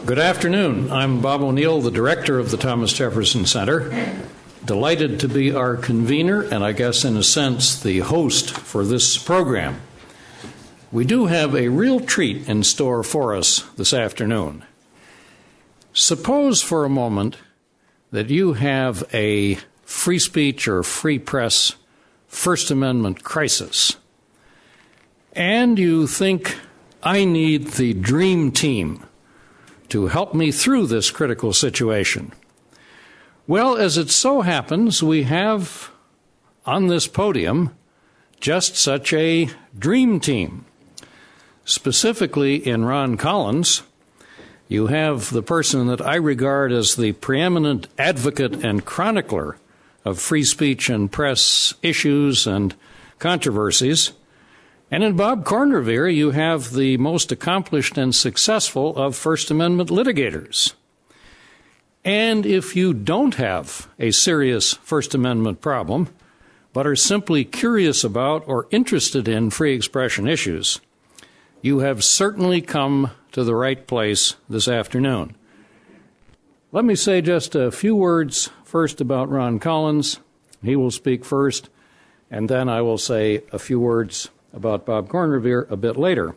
Good afternoon. I'm Bob O'Neill, the director of the Thomas Jefferson Center. Delighted to be our convener and I guess in a sense the host for this program. We do have a real treat in store for us this afternoon. Suppose for a moment that you have a free speech or free press First Amendment crisis, and you think, I need the dream team to help me through this critical situation. Well, as it so happens, we have on this podium just such a dream team. Specifically in Ron Collins, you have the person that I regard as the preeminent advocate and chronicler of free speech and press issues and controversies. And in Bob Kornrever, you have the most accomplished and successful of First Amendment litigators. And if you don't have a serious First Amendment problem, but are simply curious about or interested in free expression issues, you have certainly come to the right place this afternoon. Let me say just a few words first about Ron Collins. He will speak first, and then I will say a few words about Bob Kornrever a bit later.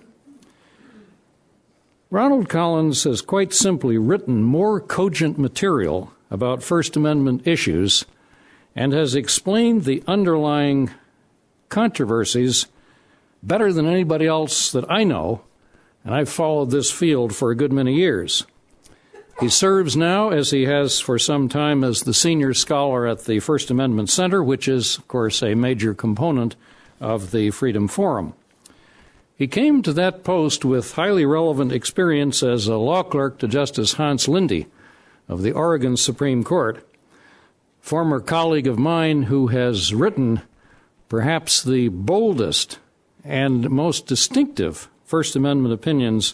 Ronald Collins has quite simply written more cogent material about First Amendment issues and has explained the underlying controversies better than anybody else that I know, and I've followed this field for a good many years. He serves now, as he has for some time, as the senior scholar at the First Amendment Center, which is, of course, a major component of the Freedom Forum. He came to that post with highly relevant experience as a law clerk to Justice Hans Linde of the Oregon Supreme Court, former colleague of mine who has written perhaps the boldest and most distinctive First Amendment opinions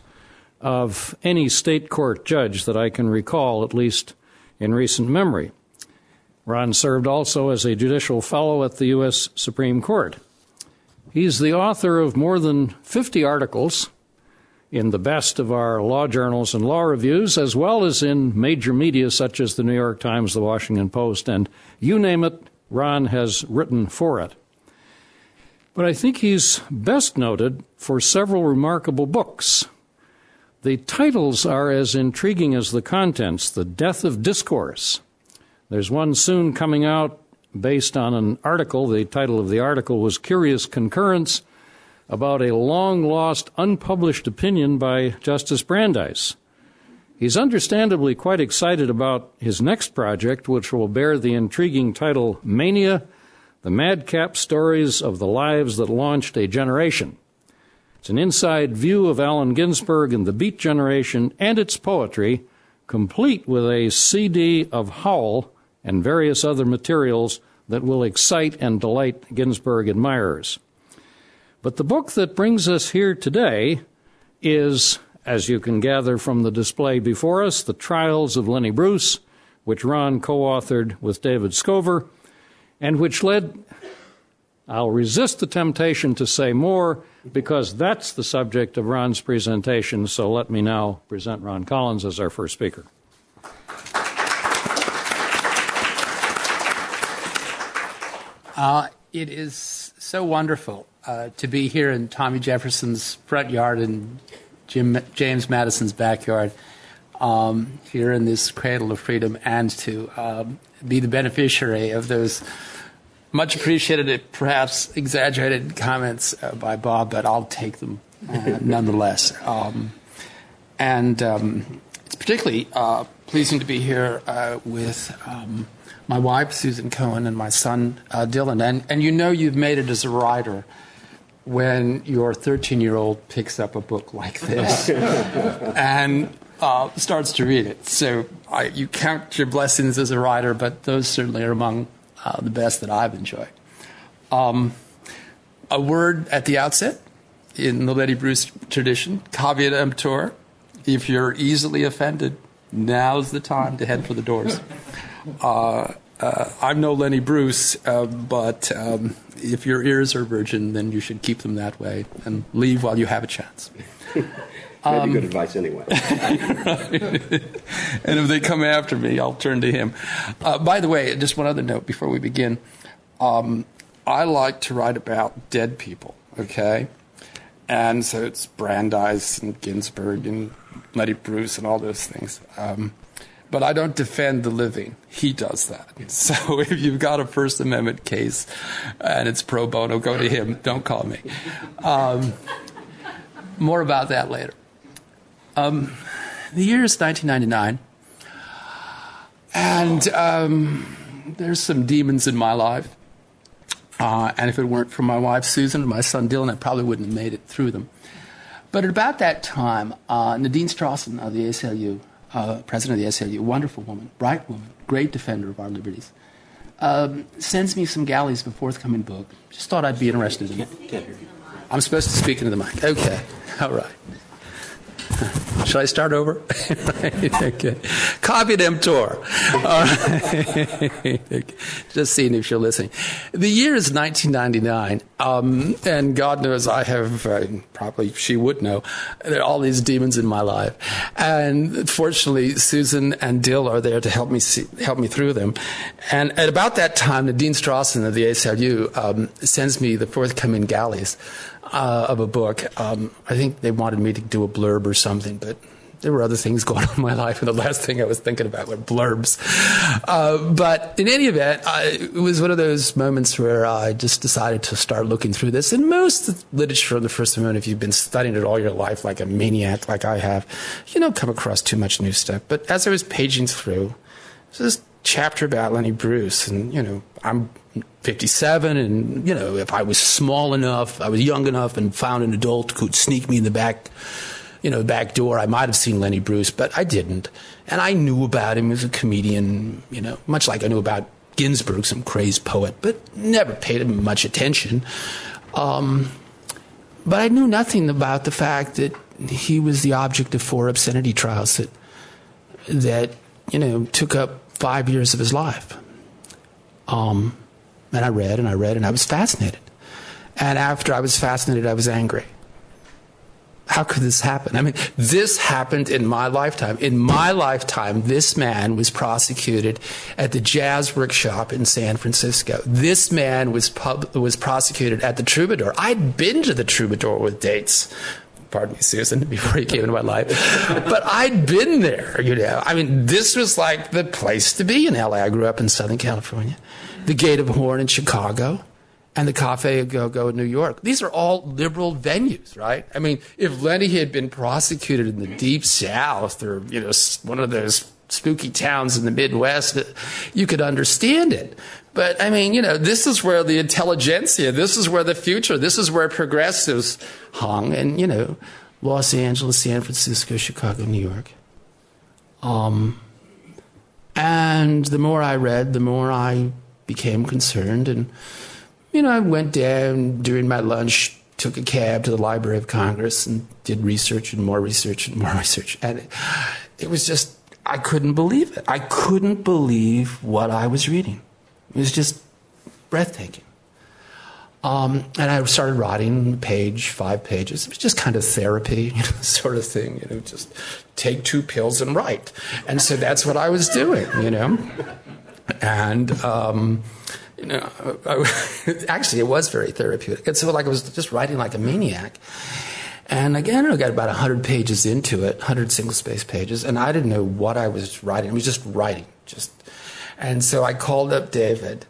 of any state court judge that I can recall, at least in recent memory. Ron served also as a judicial fellow at the U.S. Supreme Court. He's the author of more than 50 articles in the best of our law journals and law reviews, as well as in major media such as the New York Times, the Washington Post, and you name it, Ron has written for it. But I think he's best noted for several remarkable books. The titles are as intriguing as the contents. The Death of Discourse. There's one soon coming out based on an article. The title of the article was Curious Concurrence, about a long-lost, unpublished opinion by Justice Brandeis. He's understandably quite excited about his next project, which will bear the intriguing title Mania, the Madcap Stories of the Lives That Launched a Generation. It's an inside view of Allen Ginsberg and the Beat Generation and its poetry, complete with a CD of Howl and various other materials that will excite and delight Ginsberg admirers. But the book that brings us here today is, as you can gather from the display before us, The Trials of Lenny Bruce, which Ron co-authored with David Scover, and which led, I'll resist the temptation to say more, because that's the subject of Ron's presentation, so let me now present Ron Collins as our first speaker. It is so wonderful to be here in Tommy Jefferson's front yard and James Madison's backyard, here in this cradle of freedom, and to be the beneficiary of those much appreciated, perhaps exaggerated comments by Bob, but I'll take them nonetheless. It's particularly pleasing to be here with my wife, Susan Cohen, and my son, Dylan. And you know you've made it as a writer when your 13-year-old picks up a book like this and starts to read it. So you count your blessings as a writer, but those certainly are among the best that I've enjoyed. A word at the outset, in the Lenny Bruce tradition, caveat emptor. If you're easily offended, now's the time to head for the doors. I'm no Lenny Bruce, but if your ears are virgin, then you should keep them that way and leave while you have a chance. Maybe good advice anyway. And if they come after me, I'll turn to him. By the way, just one other note before we begin. I like to write about dead people, okay? And so it's Brandeis and Ginsburg and Lenny Bruce and all those things. But I don't defend the living. He does that. So if you've got a First Amendment case and it's pro bono, go to him. Don't call me. More about that later. The year is 1999. And there's some demons in my life. And if it weren't for my wife, Susan, and my son, Dylan, I probably wouldn't have made it through them. But at about that time, Nadine Strawson of the ACLU, president of the ACLU, wonderful woman, bright woman, great defender of our liberties, sends me some galleys of a forthcoming book. Just thought I'd be interested in it. I'm supposed to speak into the mic. Okay. All right. Should I start over? Okay. Copy them tour. Just seeing if you're listening. The year is 1999, and God knows I have, probably she would know, there are all these demons in my life. And fortunately, Susan and Dill are there to help me through them. And at about that time, Nadine Strawson of the ACLU sends me the forthcoming galleys of a book. I think they wanted me to do a blurb or something, but there were other things going on in my life, and the last thing I was thinking about were blurbs. But in any event, it was one of those moments where I just decided to start looking through this. And most literature on the First Amendment, if you've been studying it all your life like a maniac like I have, you don't come across too much new stuff. But as I was paging through, there's this chapter about Lenny Bruce, and, I'm 57, and, if I was small enough, I was young enough and found an adult who could sneak me in the back door, I might have seen Lenny Bruce, but I didn't. And I knew about him as a comedian, much like I knew about Ginsburg, some crazed poet, but never paid him much attention. But I knew nothing about the fact that he was the object of 4 obscenity trials that took up 5 years of his life. And I read and I read, and I was fascinated. And after I was fascinated, I was angry. How could this happen? I mean, this happened in my lifetime. In my lifetime, this man was prosecuted at the Jazz Workshop in San Francisco. This man was prosecuted at the Troubadour. I'd been to the Troubadour with dates. Pardon me, Susan, before he came into my life. But I'd been there, I mean, this was like the place to be in L.A. I grew up in Southern California. The Gate of Horn in Chicago, and the Cafe A Go-Go in New York. These are all liberal venues, right? I mean, if Lenny had been prosecuted in the Deep South or, one of those spooky towns in the Midwest, you could understand it. But, I mean, this is where the intelligentsia, this is where the future, this is where progressives hung. And, Los Angeles, San Francisco, Chicago, New York. And the more I read, the more I became concerned. And, I went down during my lunch, took a cab to the Library of Congress and did research and more research and more research. And it was just, I couldn't believe it. I couldn't believe what I was reading. It was just breathtaking. And I started writing 5 pages. It was just kind of therapy, sort of thing, just take 2 pills and write. And so that's what I was doing, And, actually it was very therapeutic. It's like I was just writing like a maniac. And again, I got about 100 pages into it, 100 single-spaced pages, and I didn't know what I was writing. I was just writing. And so I called up David,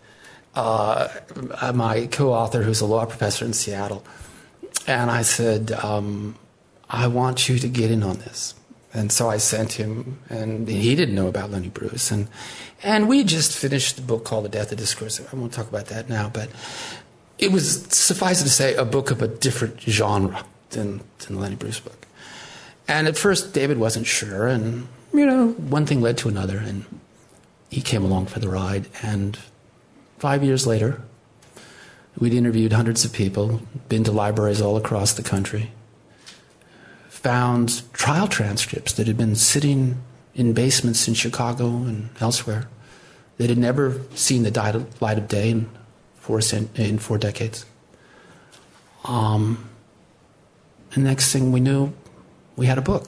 my co-author, who's a law professor in Seattle, and I said, I want you to get in on this. And so I sent him, and he didn't know about Lenny Bruce. And we just finished a book called The Death of Discourse. I won't talk about that now, but it was, suffice it to say, a book of a different genre than the Lenny Bruce book. And at first, David wasn't sure, and, one thing led to another, and he came along for the ride. And 5 years later, we'd interviewed hundreds of people, been to libraries all across the country, found trial transcripts that had been sitting in basements in Chicago and elsewhere that had never seen the light of day in 4 decades. And next thing we knew, we had a book.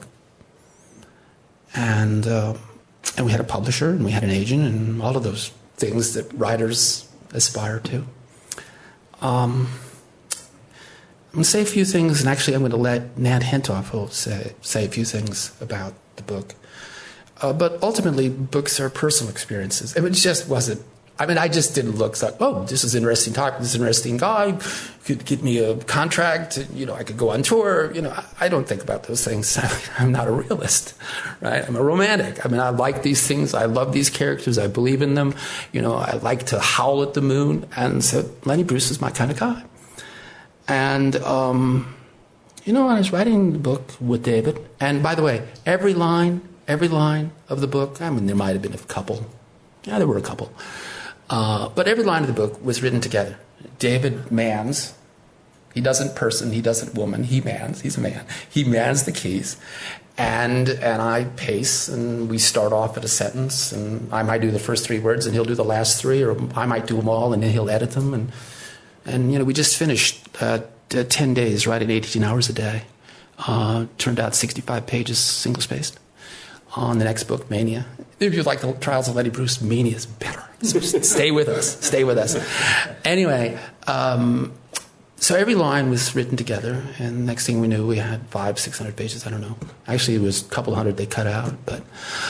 And we had a publisher, and we had an agent, and all of those things that writers aspire to. I'm going to say a few things, and actually I'm going to let Nat Hentoff say a few things about the book. But ultimately, books are personal experiences. It just wasn't. I just didn't look like, oh, this is an interesting topic, this is an interesting guy, could get me a contract, I could go on tour. I don't think about those things. I'm not a realist, right? I'm a romantic. I like these things. I love these characters. I believe in them. I like to howl at the moon. And so Lenny Bruce is my kind of guy. And, when I was writing the book with David, and by the way, every line of the book, there might have been a couple. Yeah, there were a couple. But every line of the book was written together. David mans. He doesn't person, he doesn't woman. He mans. He's a man. He mans the keys. And I pace, and we start off at a sentence, and I might do the first 3 words, and he'll do the last 3, or I might do them all, and then he'll edit them. And we just finished 10 days, writing 18 hours a day. Turned out 65 pages, single-spaced. On the next book, Mania. If you like the Trials of Lenny Bruce, Mania is better. So stay with us. Anyway, so every line was written together, and next thing we knew, we had 500-600 pages. I don't know. Actually, it was a couple hundred they cut out. But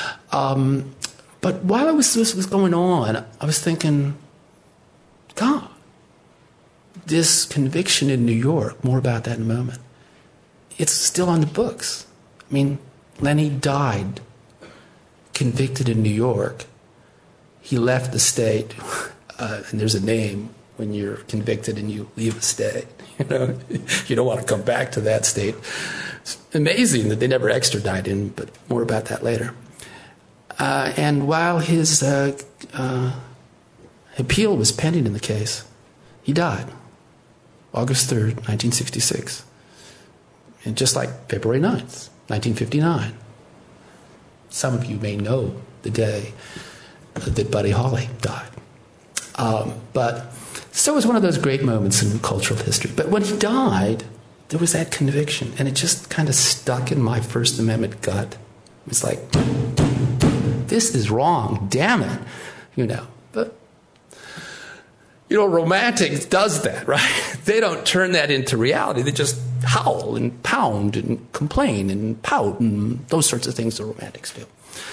while this was going on, I was thinking, God, this conviction in New York. More about that in a moment. It's still on the books. Lenny died convicted in New York. He left the state, and there's a name when you're convicted and you leave a state. You don't want to come back to that state. It's amazing that they never extradited him, but more about that later. And while his appeal was pending in the case, he died, August 3rd, 1966. And just like February 9th, 1959. Some of you may know the day that Buddy Holly died. But so it was one of those great moments in cultural history. But when he died, there was that conviction, and it just kind of stuck in my First Amendment gut. It was like, this is wrong, damn it, But, romantics does that, right? They don't turn that into reality. They just howl and pound and complain and pout and those sorts of things the romantics do.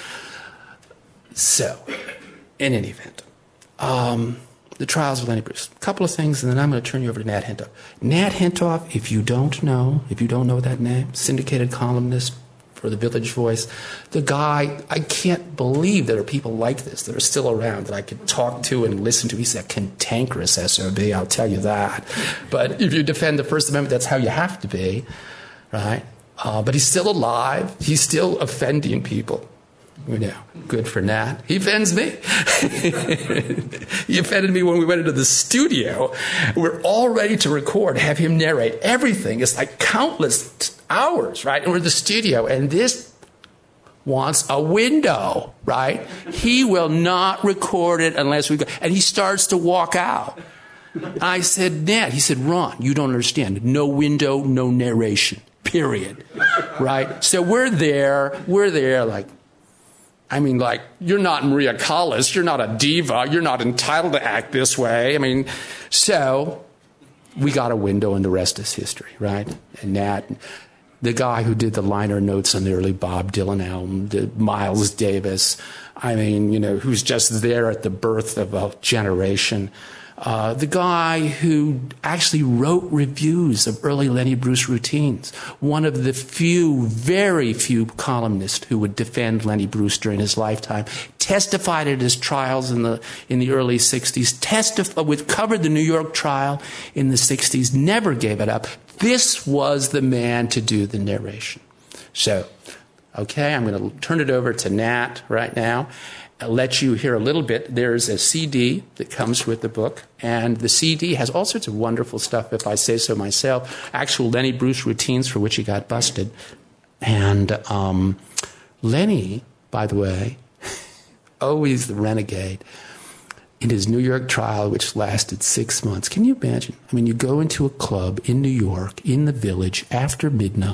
So, in any event, the Trials of Lenny Bruce. A couple of things, and then I'm going to turn you over to Nat Hentoff. Nat Hentoff, if you don't know that name, syndicated columnist for the Village Voice, the guy, I can't believe there are people like this that are still around that I could talk to and listen to. He's a cantankerous SOB, I'll tell you that. But if you defend the First Amendment, that's how you have to be, right? But he's still alive. He's still offending people. Good for Nat. He offends me. He offended me when we went into the studio. We're all ready to record, have him narrate everything. It's like countless hours, right? And we're in the studio, and this wants a window, right? He will not record it unless we go. And he starts to walk out. I said, Nat, he said, Ron, you don't understand. No window, no narration, period. Right? So we're there like, you're not Maria Callas. You're not a diva. You're not entitled to act this way. So we got a window, and the rest is history, right? And Nat, the guy who did the liner notes on the early Bob Dylan album, Miles Davis, who's just there at the birth of a generation. The guy who actually wrote reviews of early Lenny Bruce routines. One of the very few columnists who would defend Lenny Bruce during his lifetime. Testified at his trials in the early 60s. Covered the New York trial in the 60s. Never gave it up. This was the man to do the narration. So, okay, I'm going to turn it over to Nat right now. I'll let you hear a little bit. There's a CD that comes with the book, and the CD has all sorts of wonderful stuff, if I say so myself, actual Lenny Bruce routines for which he got busted. And Lenny, by the way, always the renegade, in his New York trial, which lasted 6 months. Can you imagine? You go into a club in New York, in the Village, after midnight,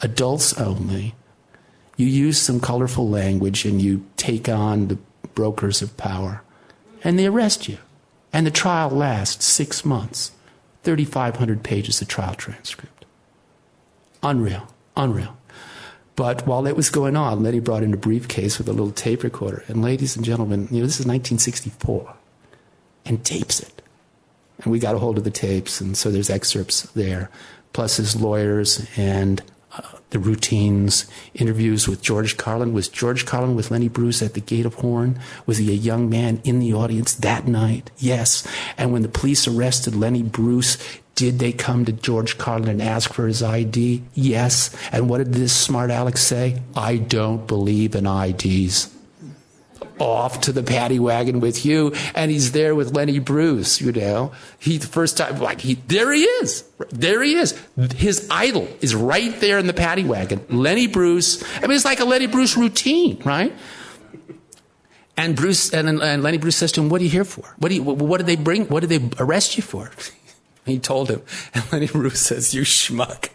adults only. You use some colorful language and you take on the brokers of power. And they arrest you. And the trial lasts 6 months. 3,500 pages of trial transcript. Unreal. But while that was going on, Lenny brought in a briefcase with a little tape recorder. And ladies and gentlemen, this is 1964. And tapes it. And we got a hold of the tapes, and so there's excerpts there, plus his lawyers and the routines, interviews with George Carlin. Was George Carlin with Lenny Bruce at the Gate of Horn? Was he a young man in the audience that night? Yes. And when the police arrested Lenny Bruce, did they come to George Carlin and ask for his ID? Yes. And what did this smart Alex say? I don't believe in IDs. Off to the paddy wagon with you, and he's there with Lenny Bruce, the first time, there he is. His idol is right there in the paddy wagon. Lenny Bruce, it's like a Lenny Bruce routine, right? And Bruce, and Lenny Bruce says to him, what are you here for? What did they bring? What did they arrest you for? He told him, and Lenny Bruce says, you schmuck.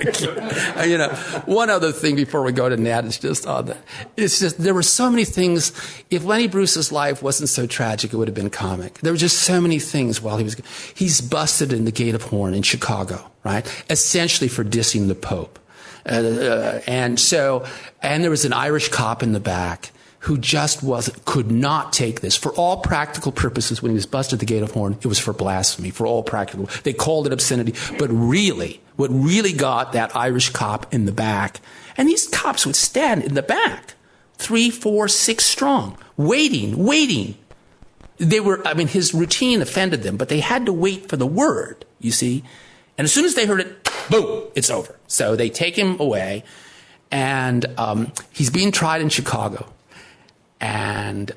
One other thing before we go to Nat is just on that. It's just, there were so many things. If Lenny Bruce's life wasn't so tragic, it would have been comic. There were just so many things while he's busted in the Gate of Horn in Chicago, right? Essentially for dissing the Pope. And there was an Irish cop in the back who just could not take this. For all practical purposes, when he was busted at the Gate of Horn, it was for blasphemy, for all practical. They called it obscenity. But really, what really got that Irish cop in the back, and these cops would stand in the back, 3, 4, 6 strong, waiting. They were, his routine offended them, but they had to wait for the word, you see. And as soon as they heard it, boom, it's over. So they take him away, and he's being tried in Chicago. And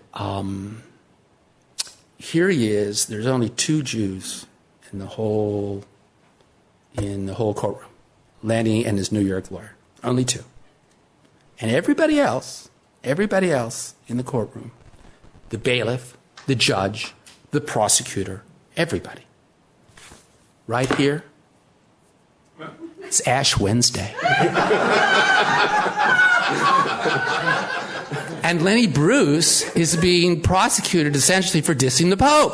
here he is. There's only 2 Jews in the whole courtroom. Lenny and his New York lawyer. Only 2. And everybody else in the courtroom, the bailiff, the judge, the prosecutor, everybody. Right here, it's Ash Wednesday. And Lenny Bruce is being prosecuted essentially for dissing the Pope.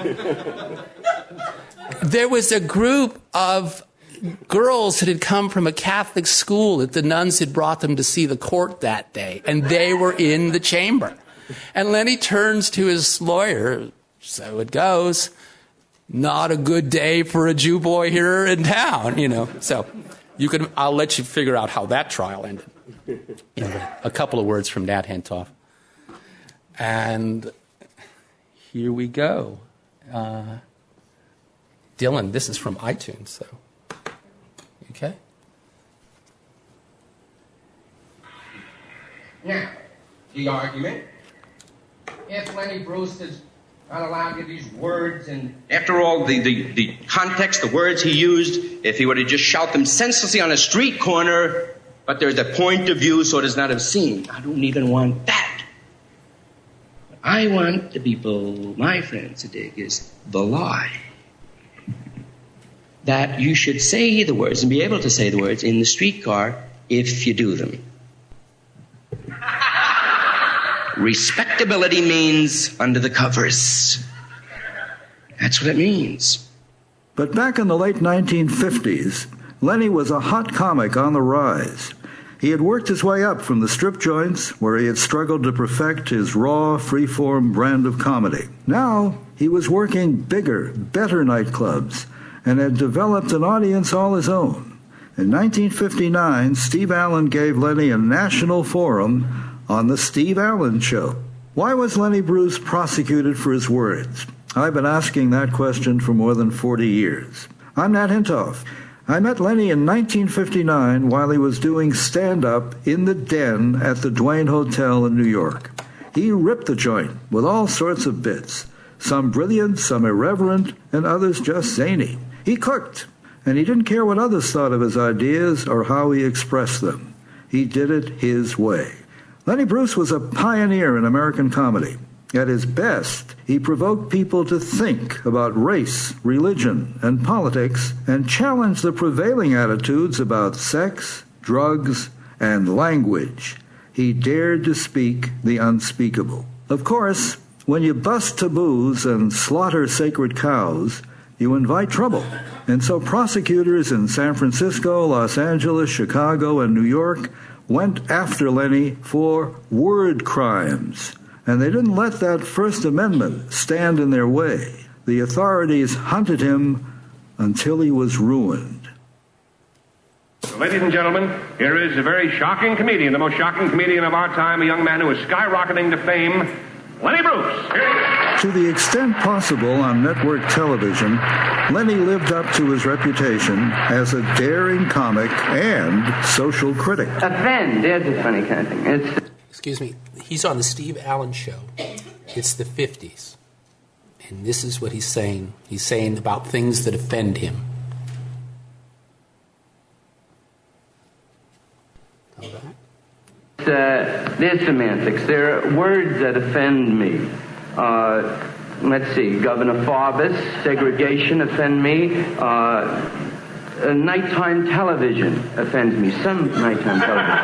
There was a group of girls that had come from a Catholic school that the nuns had brought them to see the court that day, and they were in the chamber. And Lenny turns to his lawyer, so it goes, not a good day for a Jew boy here in town, So I'll let you figure out how that trial ended. A couple of words from Nat Hentoff. And here we go. Dylan, this is from iTunes, so. Okay? Now, the argument. If Lenny Bruce is not allowed to use words and... After all, the context, the words he used, if he were to just shout them senselessly on a street corner... But there's a point of view so it is not obscene. I don't even want that. What I want the people, my friends, to dig is the lie. That you should say the words and be able to say the words in the streetcar if you do them. Respectability means under the covers. That's what it means. But back in the late 1950s, Lenny was a hot comic on the rise. He had worked his way up from the strip joints, where he had struggled to perfect his raw, free-form brand of comedy. Now, he was working bigger, better nightclubs, and had developed an audience all his own. In 1959, Steve Allen gave Lenny a national forum on The Steve Allen Show. Why was Lenny Bruce prosecuted for his words? I've been asking that question for more than 40 years. I'm Nat Hentoff. I met Lenny in 1959 while he was doing stand-up in the Den at the Duane Hotel in New York. He ripped the joint with all sorts of bits, some brilliant, some irreverent, and others just zany. He cooked, and he didn't care what others thought of his ideas or how he expressed them. He did it his way. Lenny Bruce was a pioneer in American comedy. At his best, he provoked people to think about race, religion, and politics, and challenged the prevailing attitudes about sex, drugs, and language. He dared to speak the unspeakable. Of course, when you bust taboos and slaughter sacred cows, you invite trouble. And so prosecutors in San Francisco, Los Angeles, Chicago, and New York went after Lenny for word crimes. And they didn't let that First Amendment stand in their way. The authorities hunted him until he was ruined. Ladies and gentlemen, here is a very shocking comedian, the most shocking comedian of our time, a young man who is skyrocketing to fame, Lenny Bruce. To the extent possible on network television, Lenny lived up to his reputation as a daring comic and social critic. Offend, there's a funny kind of thing. Excuse me, he's on the Steve Allen Show. It's the 50s. And this is what he's saying. He's saying about things that offend him. All right. There's semantics. There are words that offend me. Let's see, Governor Farbus, segregation offend me. Nighttime television offends me. Some nighttime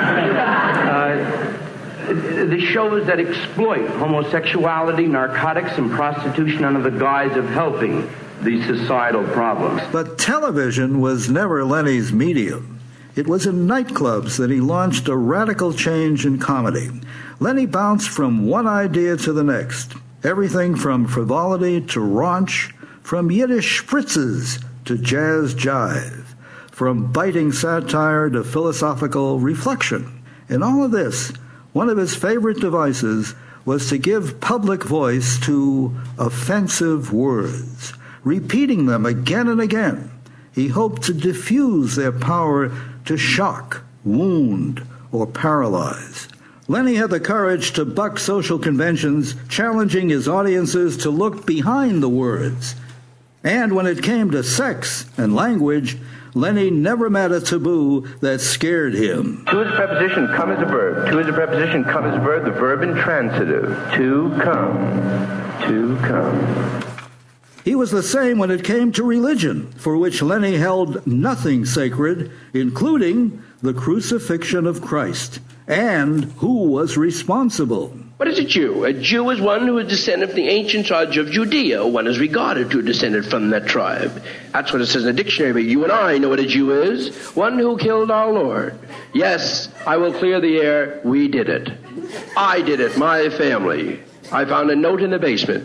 television. The shows that exploit homosexuality, narcotics, and prostitution under the guise of helping these societal problems. But television was never Lenny's medium. It was in nightclubs that he launched a radical change in comedy. Lenny bounced from one idea to the next. Everything from frivolity to raunch, from Yiddish spritzes to jazz jive, from biting satire to philosophical reflection. In all of this, one of his favorite devices was to give public voice to offensive words, repeating them again and again. He hoped to diffuse their power to shock, wound, or paralyze. Lenny had the courage to buck social conventions, challenging his audiences to look behind the words. And when it came to sex and language, Lenny never met a taboo that scared him. To is a preposition, come is a verb. To is a preposition, come is a verb, the verb intransitive. To come. To come. He was the same when it came to religion, for which Lenny held nothing sacred, including the crucifixion of Christ, and who was responsible. What is a Jew? A Jew is one who is descended from the ancient tribe of Judea. One is regarded to have descended from that tribe. That's what it says in the dictionary, but you and I know what a Jew is. One who killed our Lord. Yes, I will clear the air. We did it. I did it, my family. I found a note in the basement.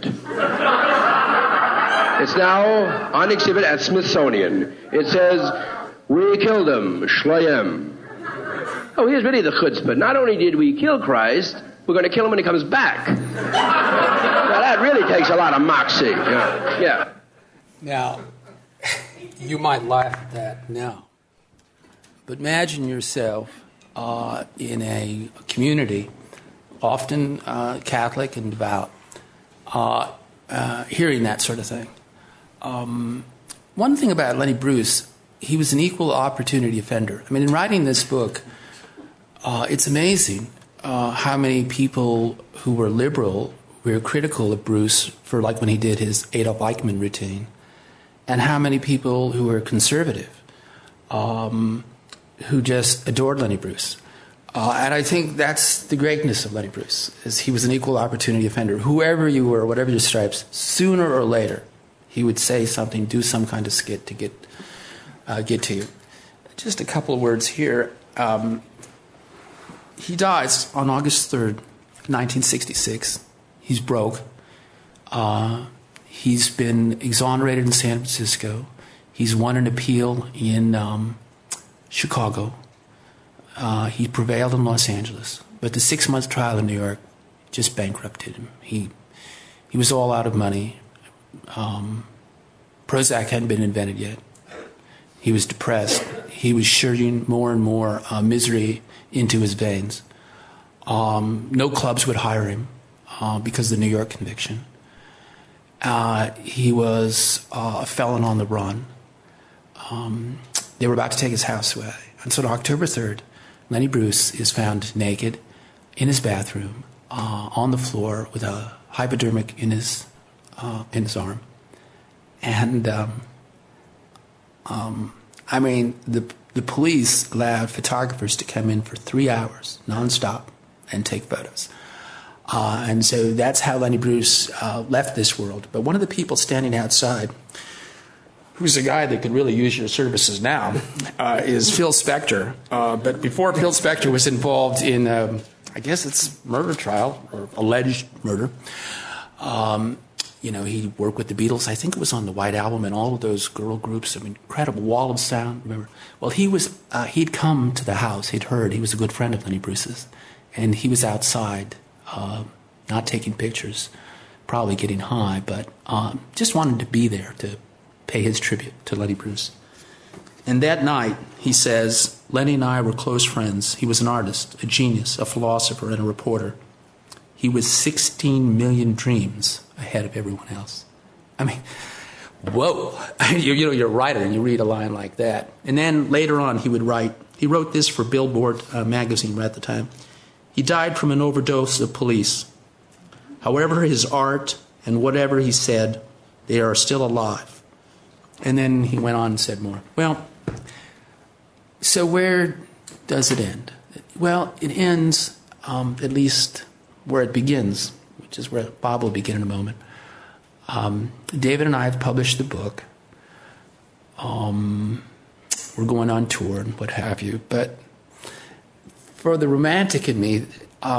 It's now on exhibit at Smithsonian. It says, we killed him, Shloim. Oh, here's really the chutzpah. Not only did we kill Christ, we're going to kill him when he comes back. Now, that really takes a lot of moxie. Yeah. Now, you might laugh at that now. But imagine yourself in a community, often Catholic and devout, hearing that sort of thing. One thing about Lenny Bruce, he was an equal opportunity offender. I mean, in writing this book, it's amazing how many people who were liberal were critical of Bruce for, like, when he did his Adolf Eichmann routine, and how many people who were conservative who just adored Lenny Bruce. And I think that's the greatness of Lenny Bruce, is he was an equal opportunity offender. Whoever you were, whatever your stripes, sooner or later, he would say something, do some kind of skit to get to you. Just a couple of words here. He dies on August 3rd, 1966. He's broke. He's been exonerated in San Francisco. He's won an appeal in Chicago. He prevailed in Los Angeles. But the 6-month trial in New York just bankrupted him. He was all out of money. Prozac hadn't been invented yet. He was depressed. He was shooting more and more misery into his veins. No clubs would hire him because of the New York conviction. He was a felon on the run. They were about to take his house away. And so on October 3rd, Lenny Bruce is found naked in his bathroom on the floor with a hypodermic in his arm. And I mean, the the police allowed photographers to come in for 3 hours nonstop and take photos. And so that's how Lenny Bruce left this world. But one of the people standing outside, who's a guy that could really use your services now, is Phil Spector. But before Phil Spector was involved in, I guess it's murder trial, or alleged murder, he worked with the Beatles. I think it was on the White Album and all of those girl groups. Incredible Wall of Sound, remember? Well, he'd come to the house. He'd heard. He was a good friend of Lenny Bruce's. And he was outside, not taking pictures, probably getting high, but just wanted to be there to pay his tribute to Lenny Bruce. And that night, he says, Lenny and I were close friends. He was an artist, a genius, a philosopher, and a reporter. He was 16 million dreams ahead of everyone else. I mean, whoa. You're a writer and you read a line like that. And then later on he wrote this for Billboard magazine right at the time. He died from an overdose of police. However, his art and whatever he said, they are still alive. And then he went on and said more. Well, so where does it end? Well, it ends at least where it begins, which is where Bob will begin in a moment. David and I have published the book. We're going on tour and what have you. But for the romantic in me,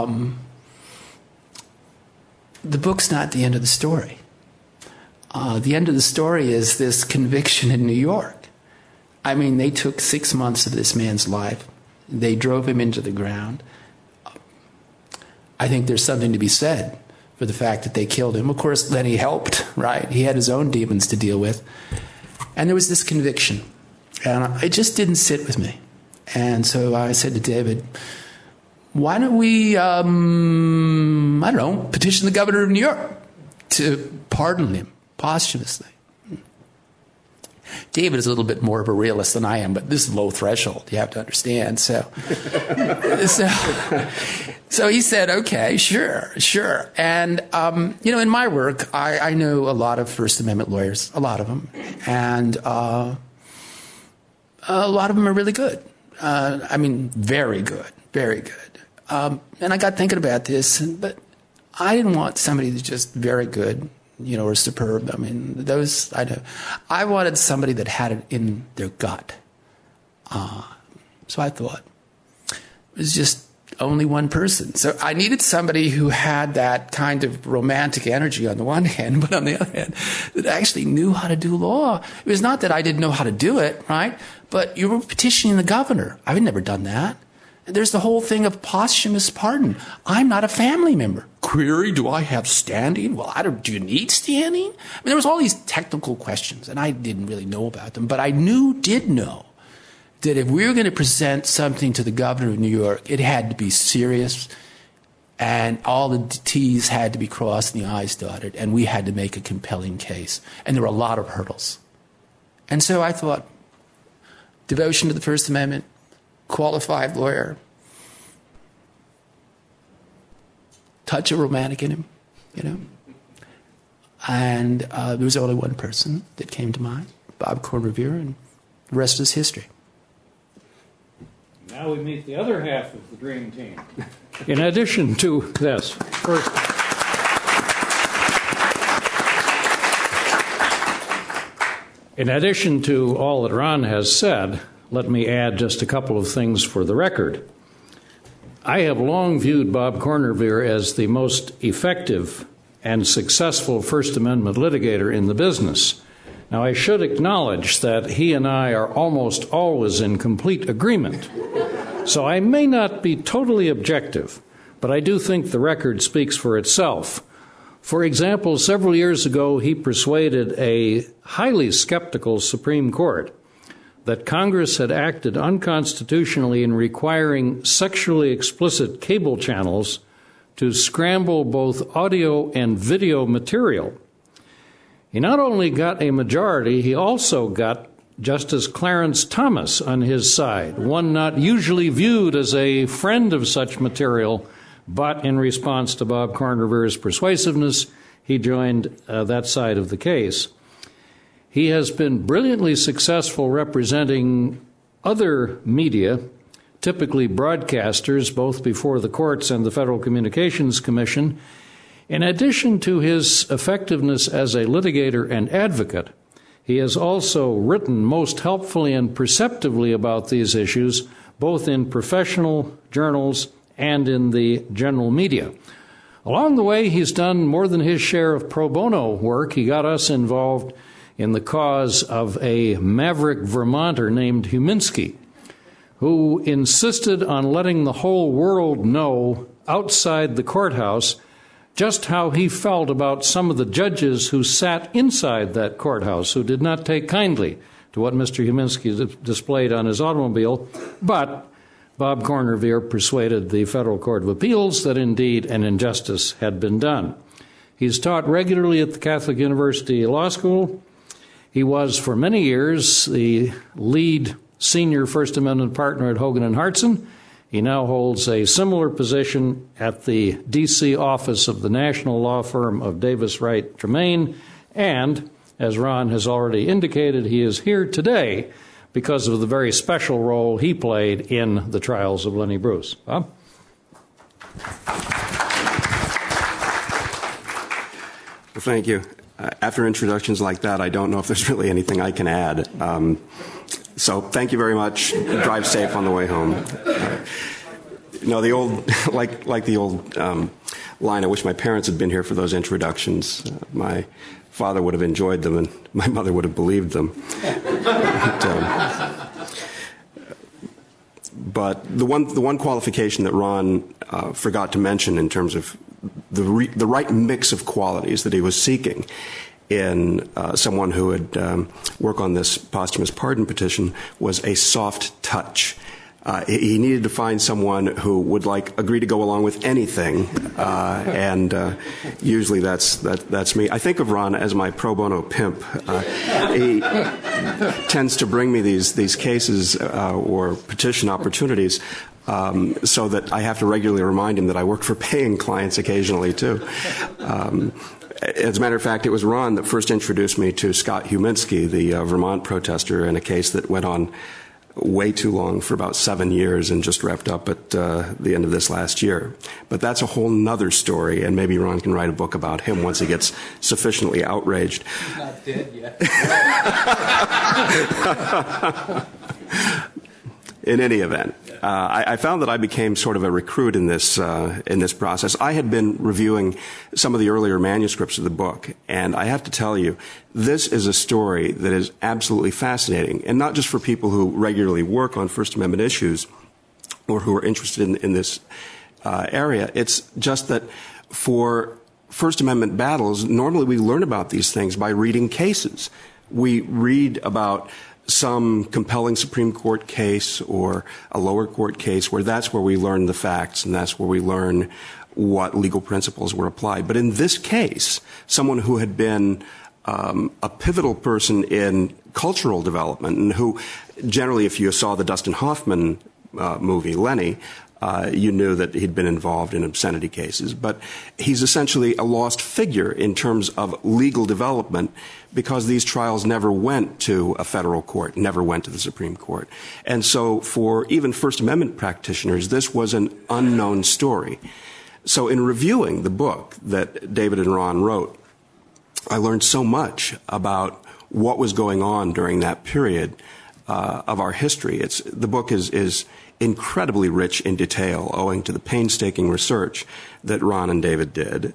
the book's not the end of the story. The end of the story is this conviction in New York. I mean, they took 6 months of this man's life. They drove him into the ground. I think there's something to be said for the fact that they killed him. Of course, Lenny helped, right? He had his own demons to deal with. And there was this conviction. And it just didn't sit with me. And so I said to David, why don't we, petition the governor of New York to pardon him posthumously? David is a little bit more of a realist than I am, but this is low threshold, you have to understand. So he said, okay, sure. And, in my work, I know a lot of First Amendment lawyers, a lot of them. And a lot of them are really good. Very good, very good. And I got thinking about this, but I didn't want somebody that's just very good, or superb. I mean, those, I know. I wanted somebody that had it in their gut. So I thought, it was just only one person. So I needed somebody who had that kind of romantic energy on the one hand, but on the other hand, that actually knew how to do law. It was not that I didn't know how to do it, right? But you were petitioning the governor. I've never done that. There's the whole thing of posthumous pardon. I'm not a family member. Query, do I have standing? Well, do you need standing? I mean, there was all these technical questions, and I didn't really know about them. But I did know that if we were going to present something to the governor of New York, it had to be serious, and all the T's had to be crossed and the I's dotted, and we had to make a compelling case. And there were a lot of hurdles. And so I thought, devotion to the First Amendment, qualified lawyer, touch of romantic in him, And there was only one person that came to mind, Bob Corn Revere, and the rest is history. Now we meet the other half of the dream team. In addition to this, first, in addition to all that Ron has said, let me add just a couple of things for the record. I have long viewed Bob Corn Revere as the most effective and successful First Amendment litigator in the business. Now, I should acknowledge that he and I are almost always in complete agreement. So I may not be totally objective, but I do think the record speaks for itself. For example, several years ago, he persuaded a highly skeptical Supreme Court that Congress had acted unconstitutionally in requiring sexually explicit cable channels to scramble both audio and video material. He not only got a majority, he also got Justice Clarence Thomas on his side, one not usually viewed as a friend of such material, but in response to Bob Corn Revere's persuasiveness, he joined that side of the case. He has been brilliantly successful representing other media, typically broadcasters, both before the courts and the Federal Communications Commission, in addition to his effectiveness as a litigator and advocate, he has also written most helpfully and perceptively about these issues, both in professional journals and in the general media. Along the way, he's done more than his share of pro bono work. He got us involved in the cause of a maverick Vermonter named Huminski, who insisted on letting the whole world know outside the courthouse just how he felt about some of the judges who sat inside that courthouse, who did not take kindly to what Mr. Huminski displayed on his automobile. But Bob Cornrevere persuaded the Federal Court of Appeals that indeed an injustice had been done. He's taught regularly at the Catholic University Law School. He was for many years the lead senior First Amendment partner at Hogan and Hartson. He now holds a similar position at the D.C. office of the national law firm of Davis Wright Tremaine, and, as Ron has already indicated, he is here today because of the very special role he played in the trials of Lenny Bruce. Bob? Well, thank you. After introductions like that, I don't know if there's really anything I can add. So thank you very much. Drive safe on the way home. The old, like the old line, I wish my parents had been here for those introductions. My father would have enjoyed them, and my mother would have believed them. But the one qualification that Ron forgot to mention in terms of the right mix of qualities that he was seeking in someone who would work on this posthumous pardon petition was a soft touch. He needed to find someone who would agree to go along with anything, and usually that's me. I think of Ron as my pro bono pimp. He tends to bring me these cases or petition opportunities so that I have to regularly remind him that I work for paying clients occasionally too. As a matter of fact, it was Ron that first introduced me to Scott Huminski, the Vermont protester, in a case that went on way too long, for about 7 years, and just wrapped up at the end of this last year. But that's a whole nother story, and maybe Ron can write a book about him once he gets sufficiently outraged. He's not dead yet. In any event, I found that I became sort of a recruit in this process. I had been reviewing some of the earlier manuscripts of the book, and I have to tell you, this is a story that is absolutely fascinating, and not just for people who regularly work on First Amendment issues or who are interested in this area. It's just that for First Amendment battles, normally we learn about these things by reading cases. We read about some compelling Supreme Court case or a lower court case that's where we learn the facts, and that's where we learn what legal principles were applied. But in this case, someone who had been a pivotal person in cultural development, and who generally, if you saw the Dustin Hoffman movie, Lenny, you knew that he'd been involved in obscenity cases. But he's essentially a lost figure in terms of legal development, because these trials never went to a federal court, never went to the Supreme Court. And so for even First Amendment practitioners, this was an unknown story. So in reviewing the book that David and Ron wrote, I learned so much about what was going on during that period of our history. The book is incredibly rich in detail, owing to the painstaking research that Ron and David did,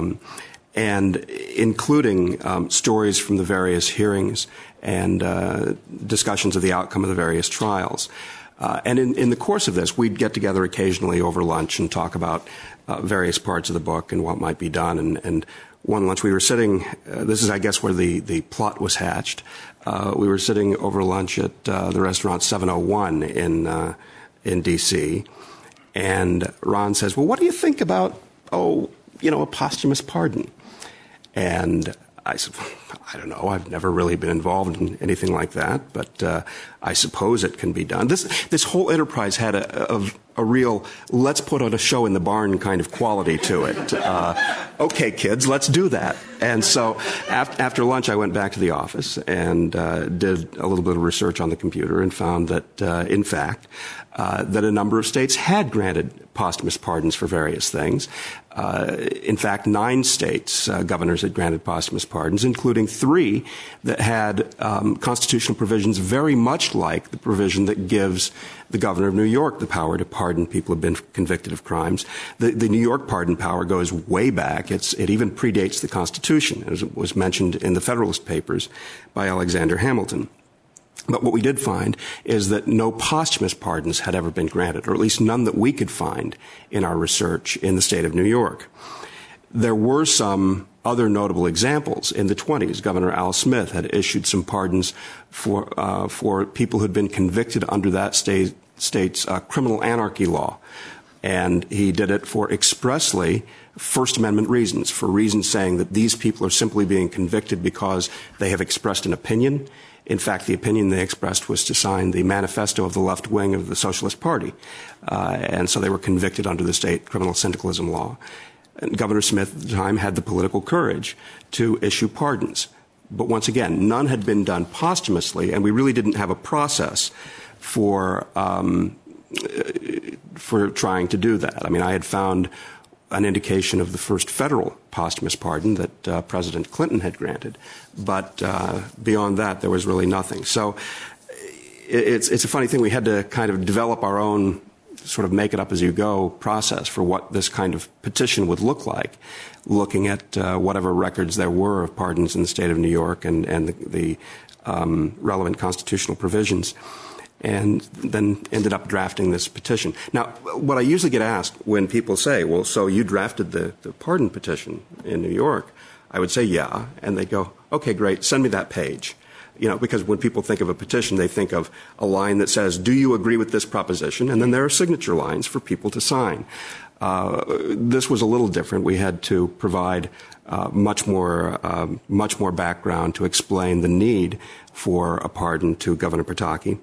and including stories from the various hearings and discussions of the outcome of the various trials. And in the course of this, we'd get together occasionally over lunch and talk about various parts of the book and what might be done. And one lunch we were sitting, this is, I guess, where the plot was hatched. We were sitting over lunch at the restaurant 701 in D.C., and Ron says, well, what do you think about, a posthumous pardon? And I said, I don't know. I've never really been involved in anything like that, but I suppose it can be done. This whole enterprise had a real let's put on a show in the barn kind of quality to it. okay, kids, let's do that. And so after lunch, I went back to the office and did a little bit of research on the computer and found that, in fact, that a number of states had granted posthumous pardons for various things. In fact, 9 states, governors had granted posthumous pardons, including 3 that had constitutional provisions very much like the provision that gives the governor of New York the power to pardon people who have been convicted of crimes. The New York pardon power goes way back. It even predates the Constitution, as it was mentioned in the Federalist Papers by Alexander Hamilton. But what we did find is that no posthumous pardons had ever been granted, or at least none that we could find in our research in the state of New York. There were some other notable examples. In the 1920s, Governor Al Smith had issued some pardons for people who had been convicted under that state's criminal anarchy law. And he did it for expressly First Amendment reasons, for reasons saying that these people are simply being convicted because they have expressed an opinion. In fact, the opinion they expressed was to sign the manifesto of the left wing of the Socialist Party. And so they were convicted under the state criminal syndicalism law. And Governor Smith at the time had the political courage to issue pardons. But once again, none had been done posthumously, and we really didn't have a process for trying to do that. I mean, I had found an indication of the first federal posthumous pardon that President Clinton had granted. But beyond that, there was really nothing. So it's a funny thing. We had to kind of develop our own sort of make-it-up-as-you-go process for what this kind of petition would look like, looking at whatever records there were of pardons in the state of New York and the relevant constitutional provisions, and then ended up drafting this petition. Now, what I usually get asked when people say, well, so you drafted the pardon petition in New York, I would say, yeah. And they go, okay, great, send me that page. You know, because when people think of a petition, they think of a line that says, do you agree with this proposition? And then there are signature lines for people to sign. This was a little different. We had to provide much more background to explain the need for a pardon to Governor Pataki,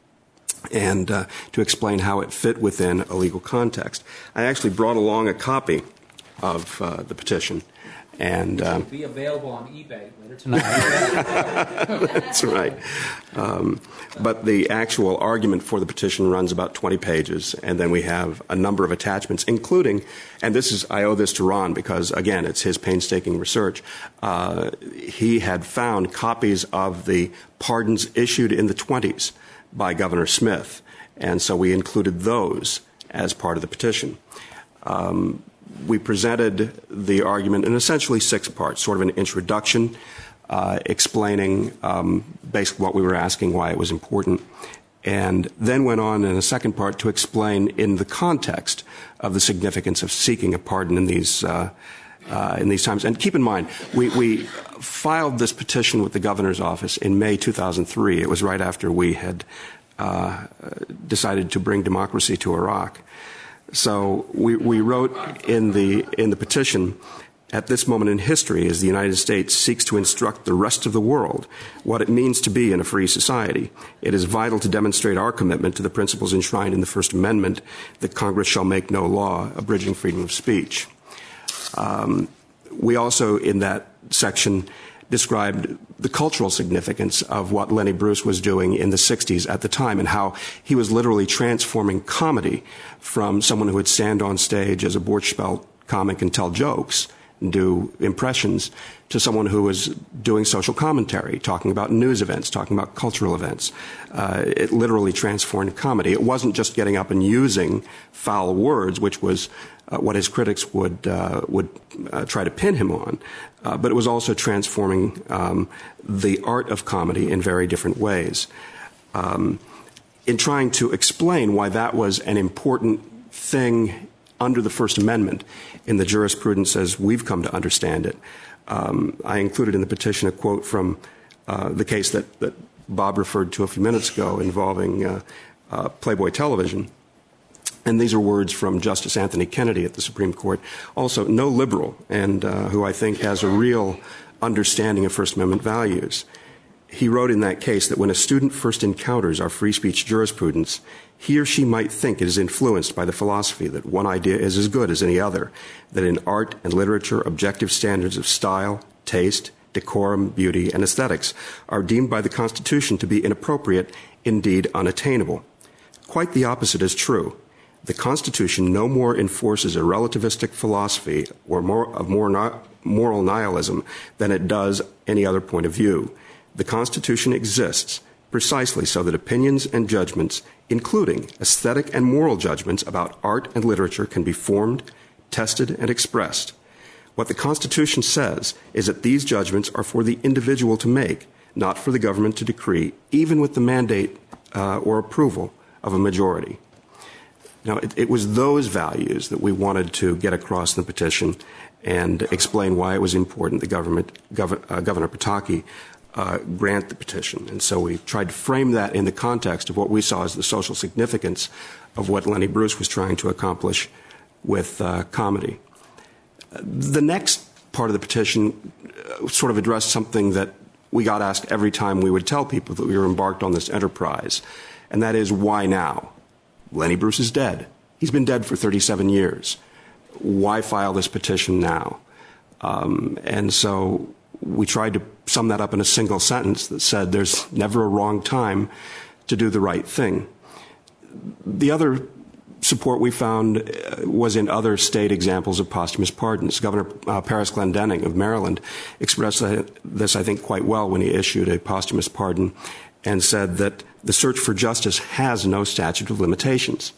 and to explain how it fit within a legal context. I actually brought along a copy of the petition. And it will be available on eBay later tonight. That's right. But the actual argument for the petition runs about 20 pages, and then we have a number of attachments, including, and I owe this to Ron because, again, it's his painstaking research. He had found copies of the pardons issued in the 1920s by Governor Smith, and so we included those as part of the petition. We presented the argument in essentially 6 parts, sort of an introduction, explaining basically what we were asking, why it was important, and then went on in a second part to explain in the context of the significance of seeking a pardon in these times. And keep in mind, we filed this petition with the governor's office in May 2003. It was right after we had decided to bring democracy to Iraq. So we wrote in the petition, at this moment in history, as the United States seeks to instruct the rest of the world what it means to be in a free society, it is vital to demonstrate our commitment to the principles enshrined in the First Amendment that Congress shall make no law abridging freedom of speech. We also, in that section, described the cultural significance of what Lenny Bruce was doing in the 60s at the time, and how he was literally transforming comedy from someone who would stand on stage as a Borscht Belt comic and tell jokes and do impressions to someone who was doing social commentary, talking about news events, talking about cultural events. It literally transformed comedy. It wasn't just getting up and using foul words, which was what his critics would try to pin him on, but it was also transforming the art of comedy in very different ways. In trying to explain why that was an important thing under the First Amendment in the jurisprudence as we've come to understand it, I included in the petition a quote from the case that Bob referred to a few minutes ago involving Playboy Television. And these are words from Justice Anthony Kennedy at the Supreme Court, also no liberal, and who I think has a real understanding of First Amendment values. he wrote in that case that when a student first encounters our free speech jurisprudence, he or she might think it is influenced by the philosophy that one idea is as good as any other, that in art and literature, objective standards of style, taste, decorum, beauty, and aesthetics are deemed by the Constitution to be inappropriate, indeed unattainable. Quite the opposite is true. The Constitution no more enforces a relativistic philosophy or moral nihilism than it does any other point of view. The Constitution exists precisely so that opinions and judgments, including aesthetic and moral judgments about art and literature, can be formed, tested, and expressed. What the Constitution says is that these judgments are for the individual to make, not for the government to decree, even with the mandate or approval of a majority. Now, it was those values that we wanted to get across in the petition and explain why it was important the Governor Pataki grant the petition. And so we tried to frame that in the context of what we saw as the social significance of what Lenny Bruce was trying to accomplish with comedy. The next part of the petition sort of addressed something that we got asked every time we would tell people that we were embarked on this enterprise, and that is, why now? Lenny Bruce is dead. He's been dead for 37 years. Why file this petition now? And so we tried to sum that up in a single sentence that said there's never a wrong time to do the right thing. The other support we found was in other state examples of posthumous pardons. Governor Paris Glendening of Maryland expressed this, I think, quite well when he issued a posthumous pardon and said that the search for justice has no statute of limitations.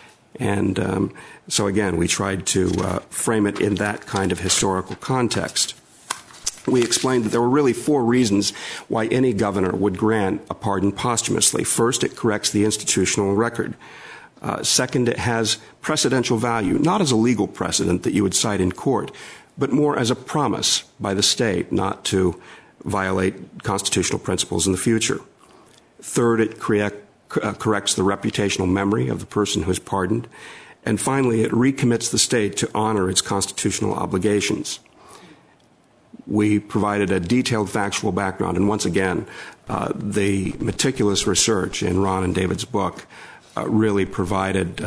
And so, again, we tried to frame it in that kind of historical context. We explained that there were really 4 reasons why any governor would grant a pardon posthumously. First, it corrects the institutional record. Second, it has precedential value, not as a legal precedent that you would cite in court, but more as a promise by the state not to violate constitutional principles in the future. Third, it corrects the reputational memory of the person who is pardoned. And finally, it recommits the state to honor its constitutional obligations. We provided a detailed factual background, and once again, the meticulous research in Ron and David's book really provided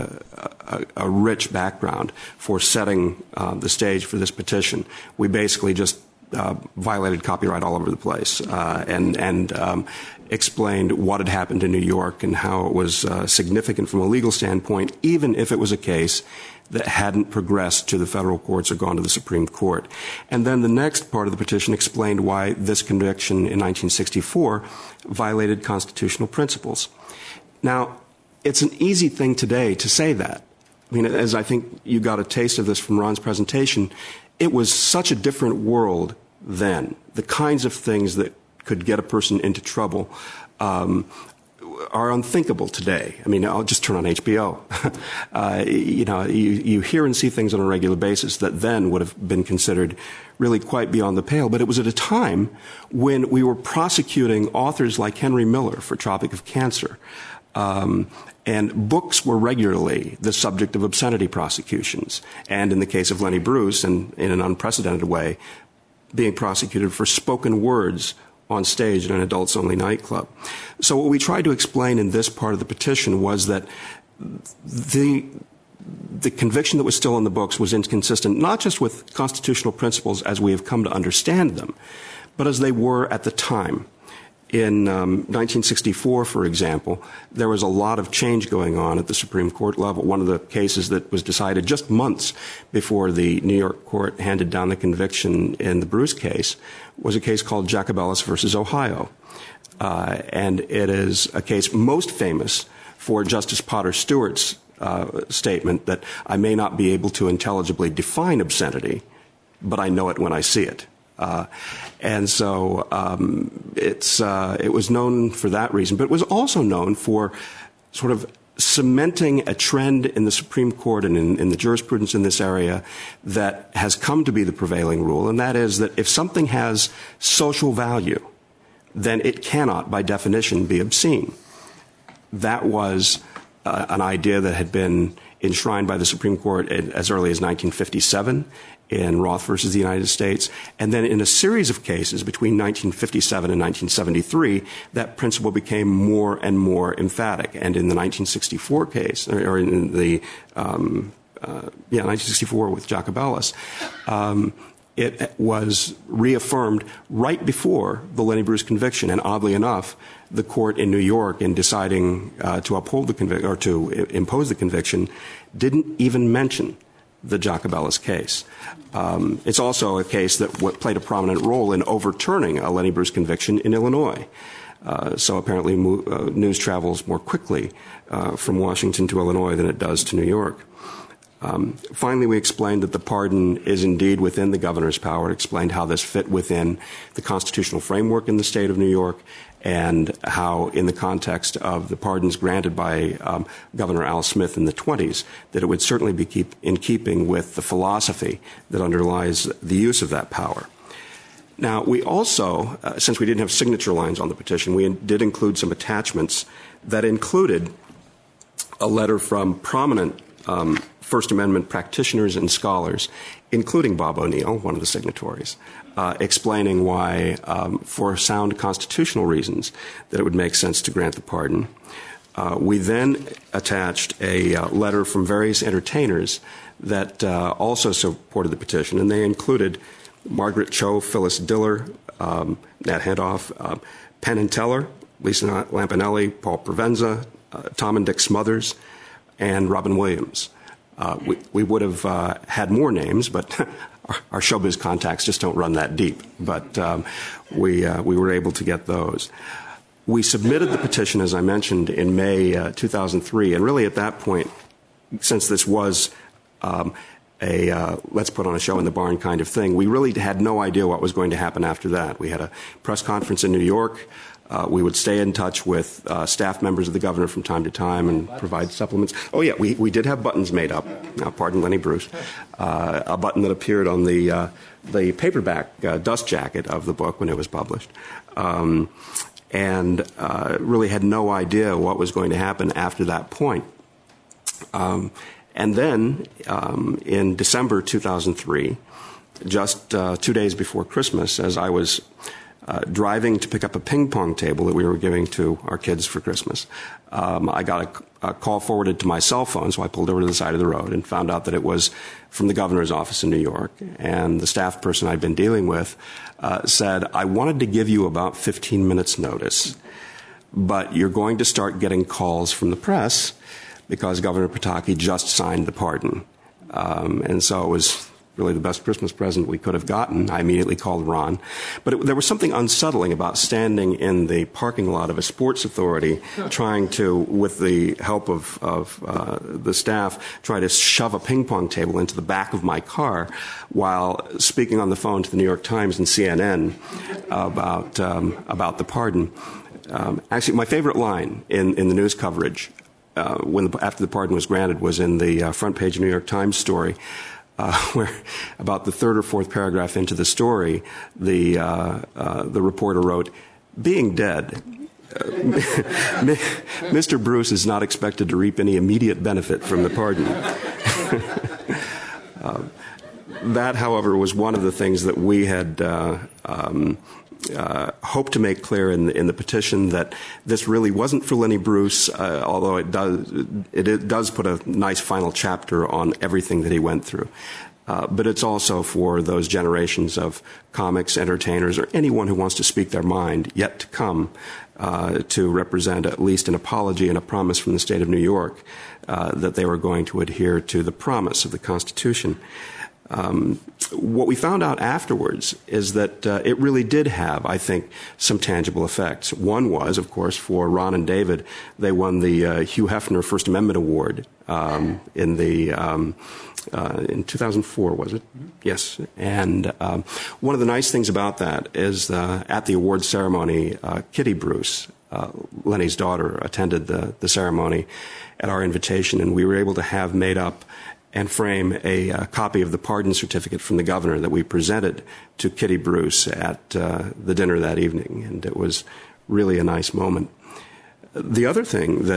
a rich background for setting the stage for this petition. We basically just violated copyright all over the place and explained what had happened in New York and how it was significant from a legal standpoint, even if it was a case that hadn't progressed to the federal courts or gone to the Supreme Court. And then the next part of the petition explained why this conviction in 1964 violated constitutional principles. Now, it's an easy thing today to say that. I mean, as I think you got a taste of this from Ron's presentation, it was such a different world then. The kinds of things that could get a person into trouble are unthinkable today. I mean, I'll just turn on HBO. You hear and see things on a regular basis that then would have been considered really quite beyond the pale. But it was at a time when we were prosecuting authors like Henry Miller for Tropic of Cancer. And books were regularly the subject of obscenity prosecutions. And in the case of Lenny Bruce, and in an unprecedented way, being prosecuted for spoken words on stage in an adults-only nightclub. So what we tried to explain in this part of the petition was that the conviction that was still in the books was inconsistent, not just with constitutional principles as we have come to understand them, but as they were at the time. In 1964, for example, there was a lot of change going on at the Supreme Court level. One of the cases that was decided just months before the New York court handed down the conviction in the Bruce case was a case called Jacobellis versus Ohio. And it is a case most famous for Justice Potter Stewart's statement that I may not be able to intelligibly define obscenity, but I know it when I see it. And so it was known for that reason, but it was also known for sort of cementing a trend in the Supreme Court and in the jurisprudence in this area that has come to be the prevailing rule, and that is that if something has social value, then it cannot, by definition, be obscene. That was an idea that had been enshrined by the Supreme Court as early as 1957 in Roth versus the United States. And then in a series of cases between 1957 and 1973, that principle became more and more emphatic. And in the 1964 case, or in the 1964 with Jacobellis, it was reaffirmed right before the Lenny Bruce conviction. And oddly enough, the court in New York, in deciding to uphold the conviction or to impose the conviction, didn't even mention the Jacobellis case. It's also a case that played a prominent role in overturning a Lenny Bruce conviction in Illinois. So apparently news travels more quickly from Washington to Illinois than it does to New York. Finally, we explained that the pardon is indeed within the governor's power. It explained how this fit within the constitutional framework in the state of New York, and how, in the context of the pardons granted by Governor Al Smith in the 1920s, that it would certainly be in keeping with the philosophy that underlies the use of that power. Now, we also, since we didn't have signature lines on the petition, we did include some attachments that included a letter from prominent First Amendment practitioners and scholars, including Bob O'Neill, one of the signatories, explaining why, for sound constitutional reasons, that it would make sense to grant the pardon. We then attached a letter from various entertainers that also supported the petition, and they included Margaret Cho, Phyllis Diller, Nat Hentoff, Penn and Teller, Lisa Lampanelli, Paul Provenza, Tom and Dick Smothers, and Robin Williams. We would have had more names, but our showbiz contacts just don't run that deep. But we were able to get those. We submitted the petition, as I mentioned, in May 2003, and really at that point, since this was let's put on a show in the barn kind of thing, we really had no idea what was going to happen after that. We had a press conference in New York. We would stay in touch with staff members of the governor from time to time and provide supplements. Oh, yeah, we did have buttons made up. Pardon Lenny Bruce. A button that appeared on the paperback dust jacket of the book when it was published. And really had no idea what was going to happen after that point. And then in December 2003, just 2 days before Christmas, as I was driving to pick up a ping pong table that we were giving to our kids for Christmas, I got a call forwarded to my cell phone, so I pulled over to the side of the road and found out that it was from the governor's office in New York. And the staff person I'd been dealing with said, I wanted to give you about 15 minutes notice, but you're going to start getting calls from the press because Governor Pataki just signed the pardon. And so it was really the best Christmas present we could have gotten. I immediately called Ron. But there was something unsettling about standing in the parking lot of a sports authority trying to, with the help of the staff, try to shove a ping pong table into the back of my car while speaking on the phone to the New York Times and CNN about the pardon. Actually, my favorite line in the news coverage after the pardon was granted was in the front page of New York Times story, where about the third or fourth paragraph into the story, the reporter wrote, "Being dead, Mr. Bruce is not expected to reap any immediate benefit from the pardon." That, however, was one of the things that we had hoped to make clear in the petition, that this really wasn't for Lenny Bruce, although it does put a nice final chapter on everything that he went through. But it's also for those generations of comics, entertainers, or anyone who wants to speak their mind yet to come, to represent at least an apology and a promise from the state of New York that they were going to adhere to the promise of the Constitution. What we found out afterwards is that it really did have, I think, some tangible effects. One was, of course, for Ron and David, they won the Hugh Hefner First Amendment Award in 2004, was it? Mm-hmm. Yes. And one of the nice things about that is at the award ceremony, Kitty Bruce, Lenny's daughter, attended the ceremony at our invitation, and we were able to have made up and frame a copy of the pardon certificate from the governor that we presented to Kitty Bruce at the dinner that evening. And it was really a nice moment. The other thing that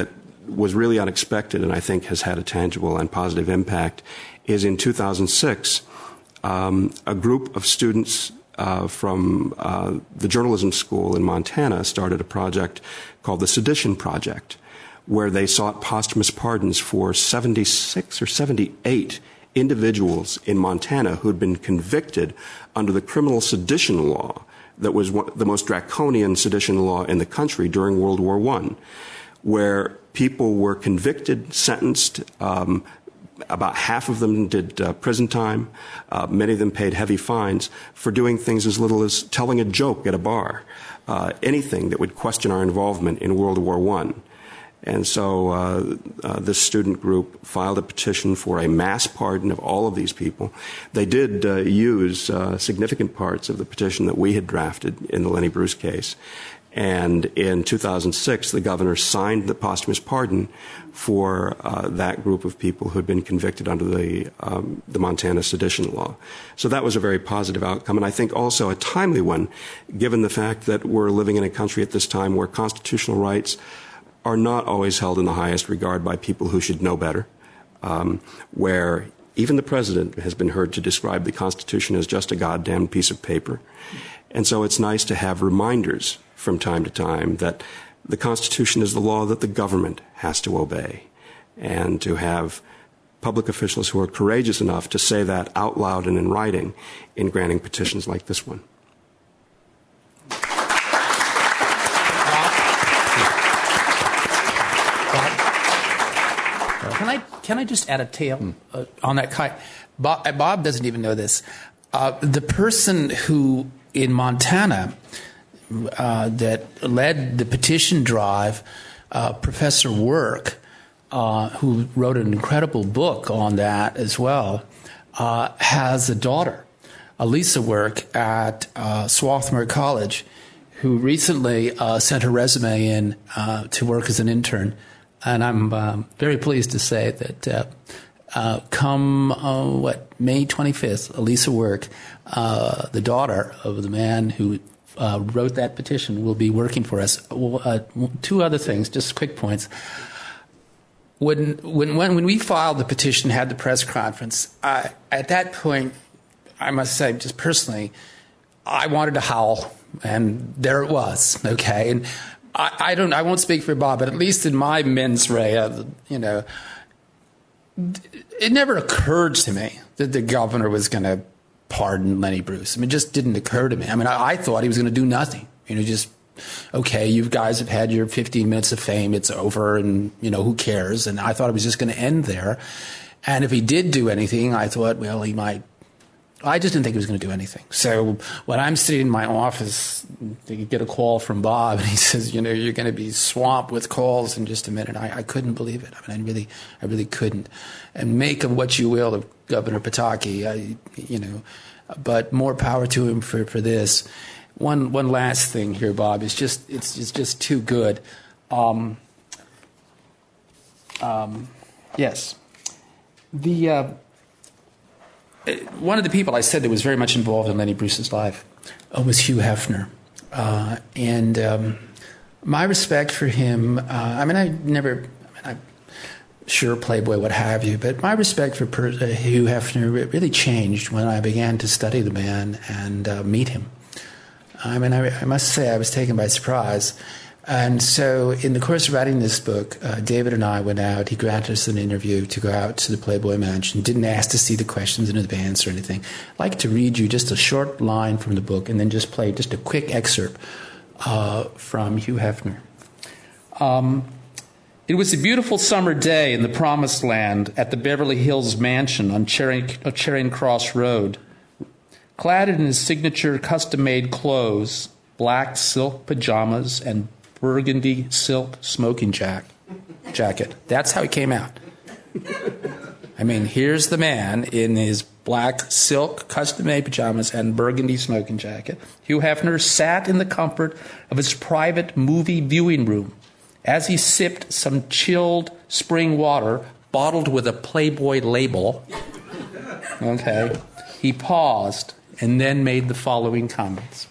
was really unexpected and I think has had a tangible and positive impact is in 2006, a group of students from the journalism school in Montana started a project called the Sedition Project, where they sought posthumous pardons for 76 or 78 individuals in Montana who had been convicted under the criminal sedition law that was the most draconian sedition law in the country during World War I, where people were convicted, sentenced. About half of them did prison time. Many of them paid heavy fines for doing things as little as telling a joke at a bar, anything that would question our involvement in World War I. And so this student group filed a petition for a mass pardon of all of these people. They did use significant parts of the petition that we had drafted in the Lenny Bruce case. And in 2006, the governor signed the posthumous pardon for that group of people who had been convicted under the Montana sedition law. So that was a very positive outcome, and I think also a timely one, given the fact that we're living in a country at this time where constitutional rights are not always held in the highest regard by people who should know better, where even the president has been heard to describe the Constitution as just a goddamn piece of paper. And so it's nice to have reminders from time to time that the Constitution is the law that the government has to obey, and to have public officials who are courageous enough to say that out loud and in writing in granting petitions like this one. Can I just add a tale on that kite? Bob doesn't even know this. The person who in Montana that led the petition drive, Professor Work, who wrote an incredible book on that as well, has a daughter, Elisa Work, at Swarthmore College, who recently sent her resume in to work as an intern. And I'm very pleased to say that come May 25th, Elisa Work, the daughter of the man who wrote that petition, will be working for us. Two other things, just quick points. When we filed the petition, had the press conference, at that point, I must say, just personally, I wanted to howl, and there it was. Okay, and I won't speak for Bob, but at least in my mens rea, it never occurred to me that the governor was going to pardon Lenny Bruce. I mean, it just didn't occur to me. I mean, I thought he was going to do nothing. Just, okay, you guys have had your 15 minutes of fame. It's over, and, who cares? And I thought it was just going to end there. And if he did do anything, I thought, well, he might. I just didn't think he was going to do anything. So when I'm sitting in my office, you get a call from Bob, and he says, you're going to be swamped with calls in just a minute. I couldn't believe it. I mean, I really couldn't. And make of what you will of Governor Pataki, but more power to him for this. One last thing here, Bob. It's just too good. Yes. One of the people I said that was very much involved in Lenny Bruce's life was Hugh Hefner. And my respect for him, sure, Playboy, what have you, but my respect for Hugh Hefner really changed when I began to study the man and meet him. I must say I was taken by surprise. And so in the course of writing this book, David and I went out. He granted us an interview to go out to the Playboy Mansion. Didn't ask to see the questions in advance or anything. I'd like to read you just a short line from the book and then just play just a quick excerpt from Hugh Hefner. It was a beautiful summer day in the Promised Land at the Beverly Hills Mansion on Charing Cross Road. Clad in his signature custom-made clothes, black silk pajamas and burgundy silk smoking jacket. That's how he came out. I mean, here's the man in his black silk custom-made pajamas and burgundy smoking jacket. Hugh Hefner sat in the comfort of his private movie viewing room as he sipped some chilled spring water bottled with a Playboy label. Okay. He paused and then made the following comments.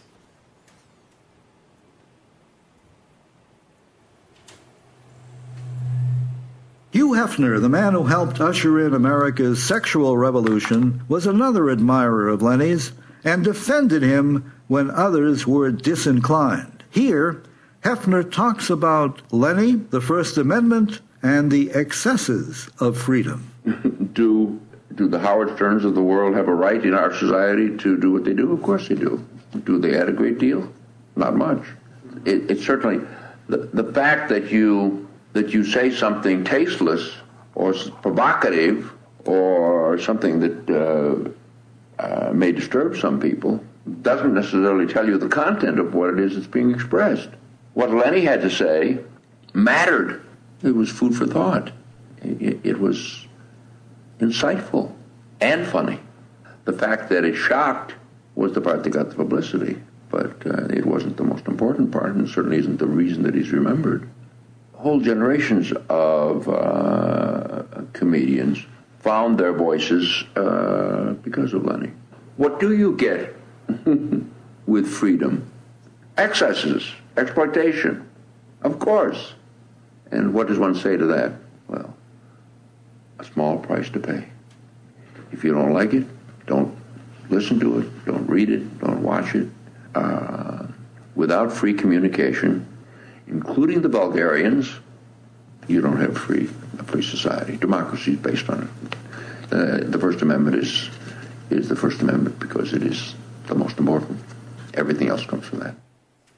Hugh Hefner, the man who helped usher in America's sexual revolution, was another admirer of Lenny's and defended him when others were disinclined. Here, Hefner talks about Lenny, the First Amendment, and the excesses of freedom. Do the Howard Sterns of the world have a right in our society to do what they do? Of course they do. Do they add a great deal? Not much. It's certainly the fact that you say something tasteless or provocative or something that may disturb some people doesn't necessarily tell you the content of what it is that's being expressed. What Lenny had to say mattered. It was food for thought. It was insightful and funny. The fact that it shocked was the part that got the publicity, but it wasn't the most important part, and certainly isn't the reason that he's remembered. Whole generations of comedians found their voices because of Lenny. What do you get with freedom? Excesses, exploitation, of course. And what does one say to that? Well, a small price to pay. If you don't like it, don't listen to it, don't read it, don't watch it. Without free communication, including the Bulgarians, you don't have a free society. Democracy is based on it. The First Amendment is the First Amendment because it is the most important. Everything else comes from that.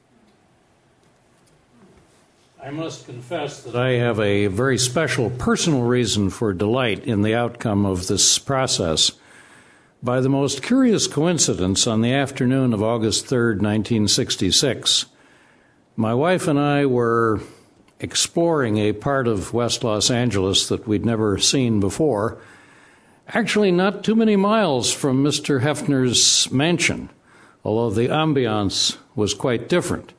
I must confess that I have a very special personal reason for delight in the outcome of this process. By the most curious coincidence, on the afternoon of August 3rd, 1966, my wife and I were exploring a part of West Los Angeles that we'd never seen before, actually not too many miles from Mr. Hefner's mansion, although the ambiance was quite different.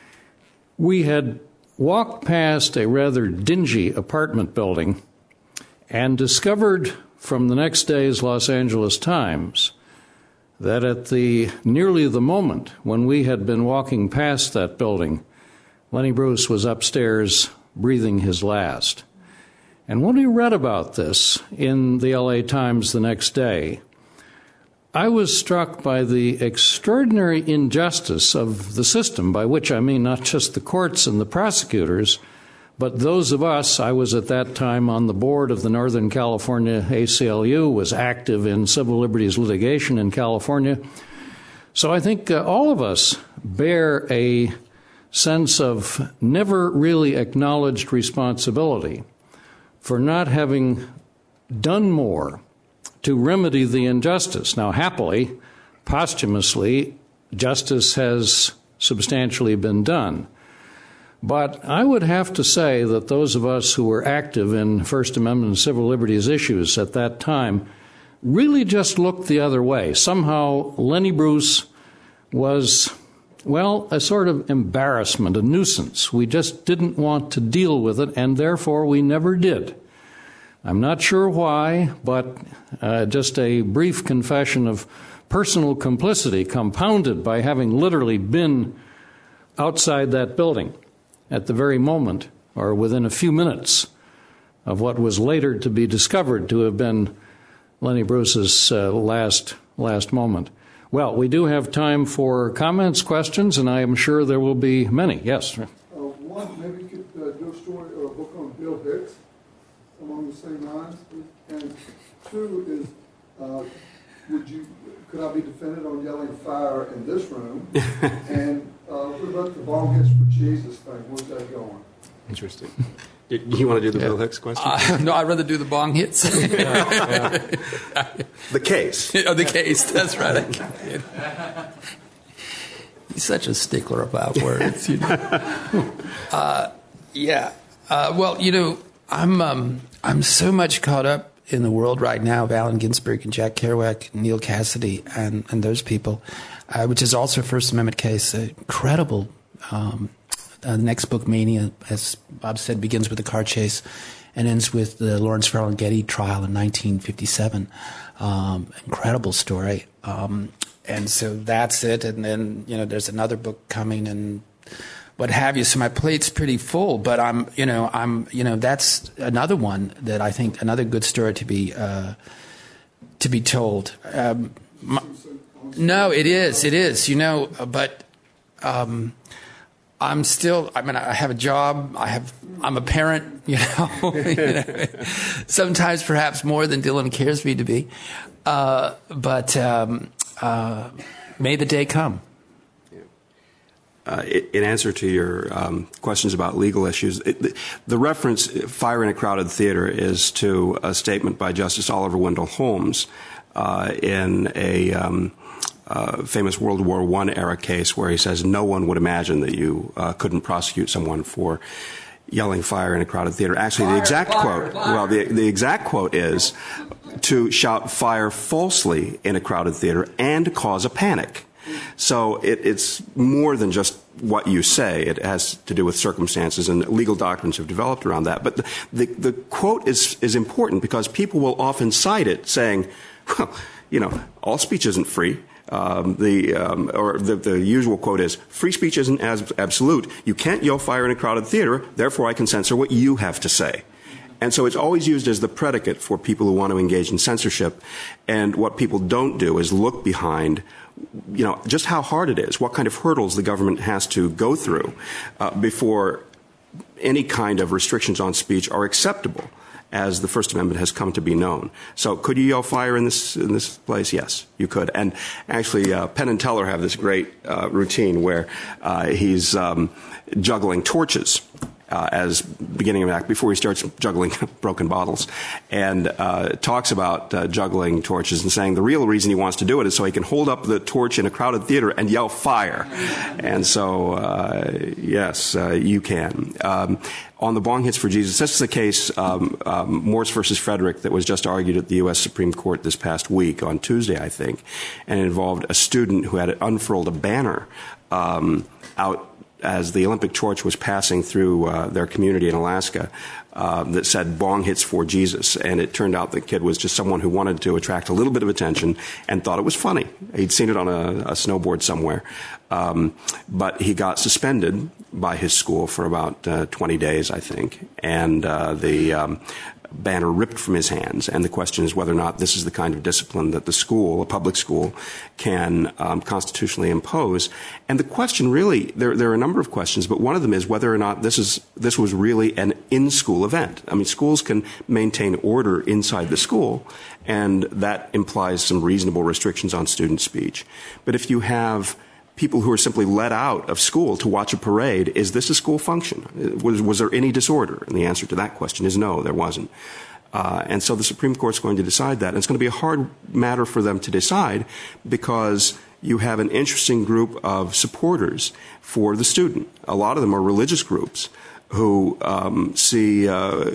We had walked past a rather dingy apartment building and discovered from the next day's Los Angeles Times that at nearly the moment when we had been walking past that building, Lenny Bruce was upstairs breathing his last. And when we read about this in the LA Times the next day, I was struck by the extraordinary injustice of the system, by which I mean not just the courts and the prosecutors, but those of us. I was at that time on the board of the Northern California ACLU, was active in civil liberties litigation in California. So I think all of us bear a sense of never really acknowledged responsibility for not having done more to remedy the injustice. Now, happily, posthumously, justice has substantially been done. But I would have to say that those of us who were active in First Amendment and civil liberties issues at that time really just looked the other way. Somehow, Lenny Bruce was, well, a sort of embarrassment, a nuisance. We just didn't want to deal with it, and therefore we never did. I'm not sure why, but just a brief confession of personal complicity compounded by having literally been outside that building at the very moment, or within a few minutes, of what was later to be discovered to have been Lenny Bruce's last moment. Well, we do have time for comments, questions, and I am sure there will be many. Yes? One, maybe you could do a story or a book on Bill Hicks along the same lines. And two is, could I be defended on yelling fire in this room? And what about the bong hits for Jesus thing? Where's that going? Interesting. You want to do the Bill Hicks question? No, I'd rather do the bong hits. The case. Oh, the case. That's right. He's such a stickler about words, you know. Well, you know, I'm so much caught up in the world right now of Allen Ginsberg and Jack Kerouac, and Neal Cassady, and those people, which is also a First Amendment case. Incredible. The next book, Mania, as Bob said, begins with a car chase and ends with the Lawrence Ferrell Getty trial in 1957. Incredible story. And so that's it. And then, you know, there's another book coming, and what have you. So my plate's pretty full, but that's another one that I think another good story to be told. No, it is, but I'm still, I have a job, I'm a parent, sometimes perhaps more than Dylan cares me to be, but may the day come. In answer to your questions about legal issues, the reference, fire in a crowded theater, is to a statement by Justice Oliver Wendell Holmes in a famous World War I era case where he says no one would imagine that you couldn't prosecute someone for yelling fire in a crowded theater. Actually, the exact quote is to shout fire falsely in a crowded theater and cause a panic. So it's more than just what you say. It has to do with circumstances, and legal doctrines have developed around that. But the quote is important because people will often cite it saying, well, all speech isn't free. The usual quote is, free speech isn't as absolute. You can't yell fire in a crowded theater, therefore I can censor what you have to say. And so it's always used as the predicate for people who want to engage in censorship. And what people don't do is look behind, just how hard it is, what kind of hurdles the government has to go through before any kind of restrictions on speech are acceptable, as the First Amendment has come to be known. So could you yell fire in this place? Yes, you could. And actually, Penn and Teller have this great routine where he's juggling torches as beginning of an act before he starts juggling broken bottles, and talks about juggling torches and saying the real reason he wants to do it is so he can hold up the torch in a crowded theater and yell fire. And so, yes, you can. On the bong hits for Jesus, this is a case, Morse versus Frederick, that was just argued at the U.S. Supreme Court this past week, on Tuesday, I think, and it involved a student who had unfurled a banner out as the Olympic torch was passing through their community in Alaska that said bong hits for Jesus. And it turned out the kid was just someone who wanted to attract a little bit of attention and thought it was funny. He'd seen it on a snowboard somewhere. But he got suspended by his school for about 20 days, I think. And the banner ripped from his hands. And the question is whether or not this is the kind of discipline that the school, a public school, can constitutionally impose. And the question really, there are a number of questions, but one of them is whether or not this was really an in-school event. I mean, schools can maintain order inside the school, and that implies some reasonable restrictions on student speech. But if you have people who are simply let out of school to watch a parade, is this a school function? Was there any disorder? And the answer to that question is no, there wasn't. And so the Supreme Court's going to decide that. And it's going to be a hard matter for them to decide because you have an interesting group of supporters for the student. A lot of them are religious groups who see,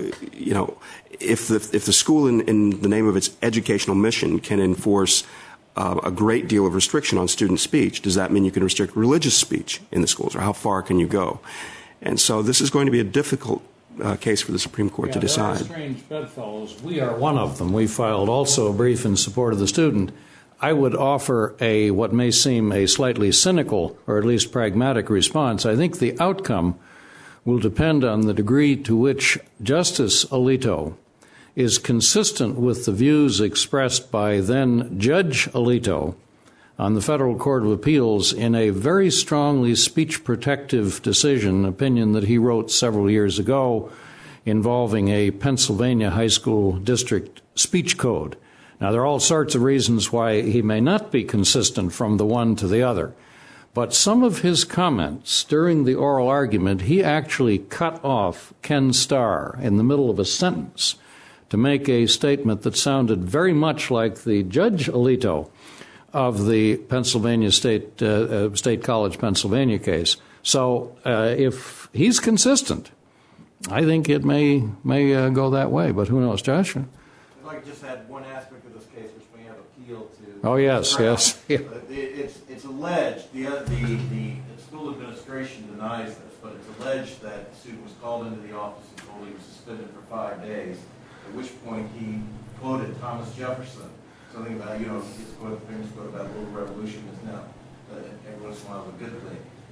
if the school in the name of its educational mission can enforce a great deal of restriction on student speech, does that mean you can restrict religious speech in the schools, or how far can you go? And so this is going to be a difficult case for the Supreme Court to decide. There are strange bedfellows. We are one of them. We filed also a brief in support of the student. I would offer what may seem a slightly cynical or at least pragmatic response. I think the outcome will depend on the degree to which Justice Alito is consistent with the views expressed by then Judge Alito on the Federal Court of Appeals in a very strongly speech-protective opinion that he wrote several years ago involving a Pennsylvania high school district speech code. Now, there are all sorts of reasons why he may not be consistent from the one to the other, but some of his comments during the oral argument, he actually cut off Ken Starr in the middle of a sentence to make a statement that sounded very much like the Judge Alito of the Pennsylvania State College, Pennsylvania case. So if he's consistent, I think it may go that way. But who knows, Josh? I'd like to just add one aspect of this case which may have appeal to. Oh yes, yes. Yeah. It's alleged the school administration denies this, but it's alleged that the student was called into the office and told he was suspended for 5 days. At which point he quoted Thomas Jefferson, something about, his famous quote about a little revolution is now, every once in a while, a good thing.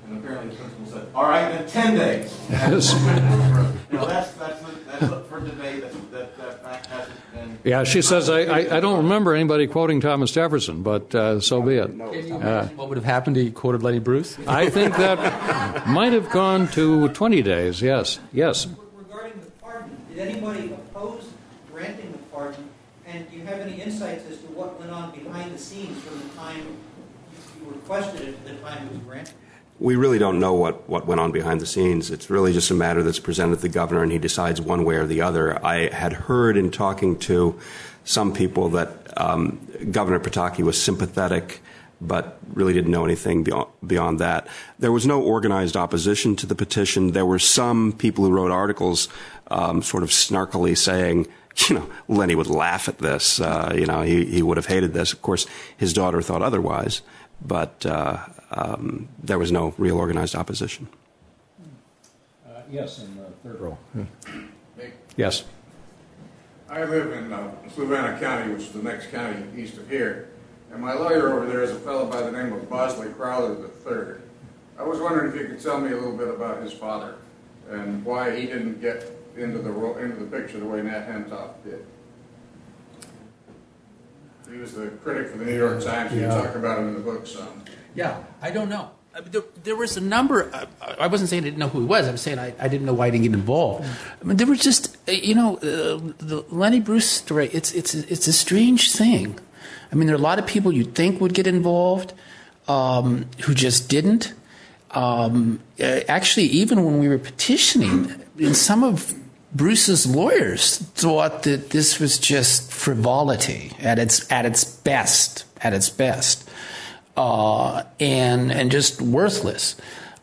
And apparently the principal said, all right, then 10 days. Yes. That's up for debate. That fact hasn't been... Yeah, she says, I don't remember anybody quoting Thomas Jefferson, but so be it. Can you imagine what would have happened if he quoted Lenny Bruce? I think that might have gone to 20 days, yes. Yes. Regarding the pardon, did anybody oppose granting the pardon? And do you have any insights as to what went on behind the scenes from the time you requested it to the time it was granted? We really don't know what went on behind the scenes. It's really just a matter that's presented to the governor, and he decides one way or the other. I had heard in talking to some people that Governor Pataki was sympathetic, but really didn't know anything beyond that. There was no organized opposition to the petition. There were some people who wrote articles sort of snarkily saying, Lenny would laugh at this. He would have hated this. Of course, his daughter thought otherwise, but there was no real organized opposition. Yes, in the third row. Yes. I live in Fluvanna County, which is the next county east of here, and my lawyer over there is a fellow by the name of Bosley Crowther III. I was wondering if you could tell me a little bit about his father and why he didn't get into the picture the way Nat Hentoff did. He was the critic for the New York Times. You talk about him in the book some. Yeah, I don't know. There was a number. I wasn't saying I didn't know who he was. I was saying I didn't know why he didn't get involved. I mean, there was just, the Lenny Bruce story. It's a strange thing. I mean, there are a lot of people you'd think would get involved who just didn't. Actually, even when we were petitioning, some of Bruce's lawyers thought that this was just frivolity at its best. And just worthless.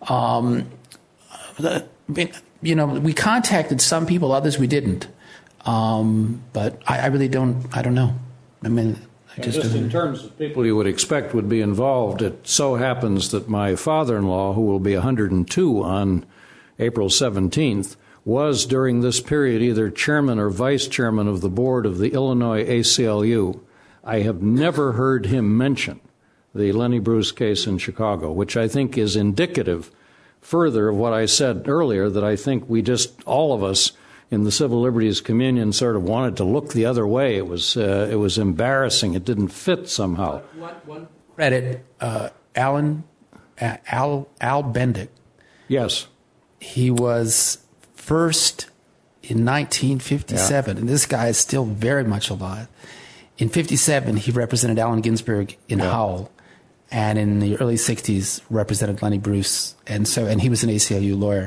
We contacted some people, others we didn't. But I really don't know. I mean, just in terms of people you would expect would be involved, it so happens that my father-in-law, who will be 102 on April 17th, was during this period either chairman or vice chairman of the board of the Illinois ACLU. I have never heard him mention the Lenny Bruce case in Chicago, which I think is indicative further of what I said earlier, that I think we just, all of us in the Civil Liberties Communion, sort of wanted to look the other way. It was embarrassing. It didn't fit somehow. One credit, Al Bendick. Yes. He was first in 1957, and this guy is still very much alive. In 57, he represented Allen Ginsberg in Howell, and in the early 60s represented Lenny Bruce, and he was an ACLU lawyer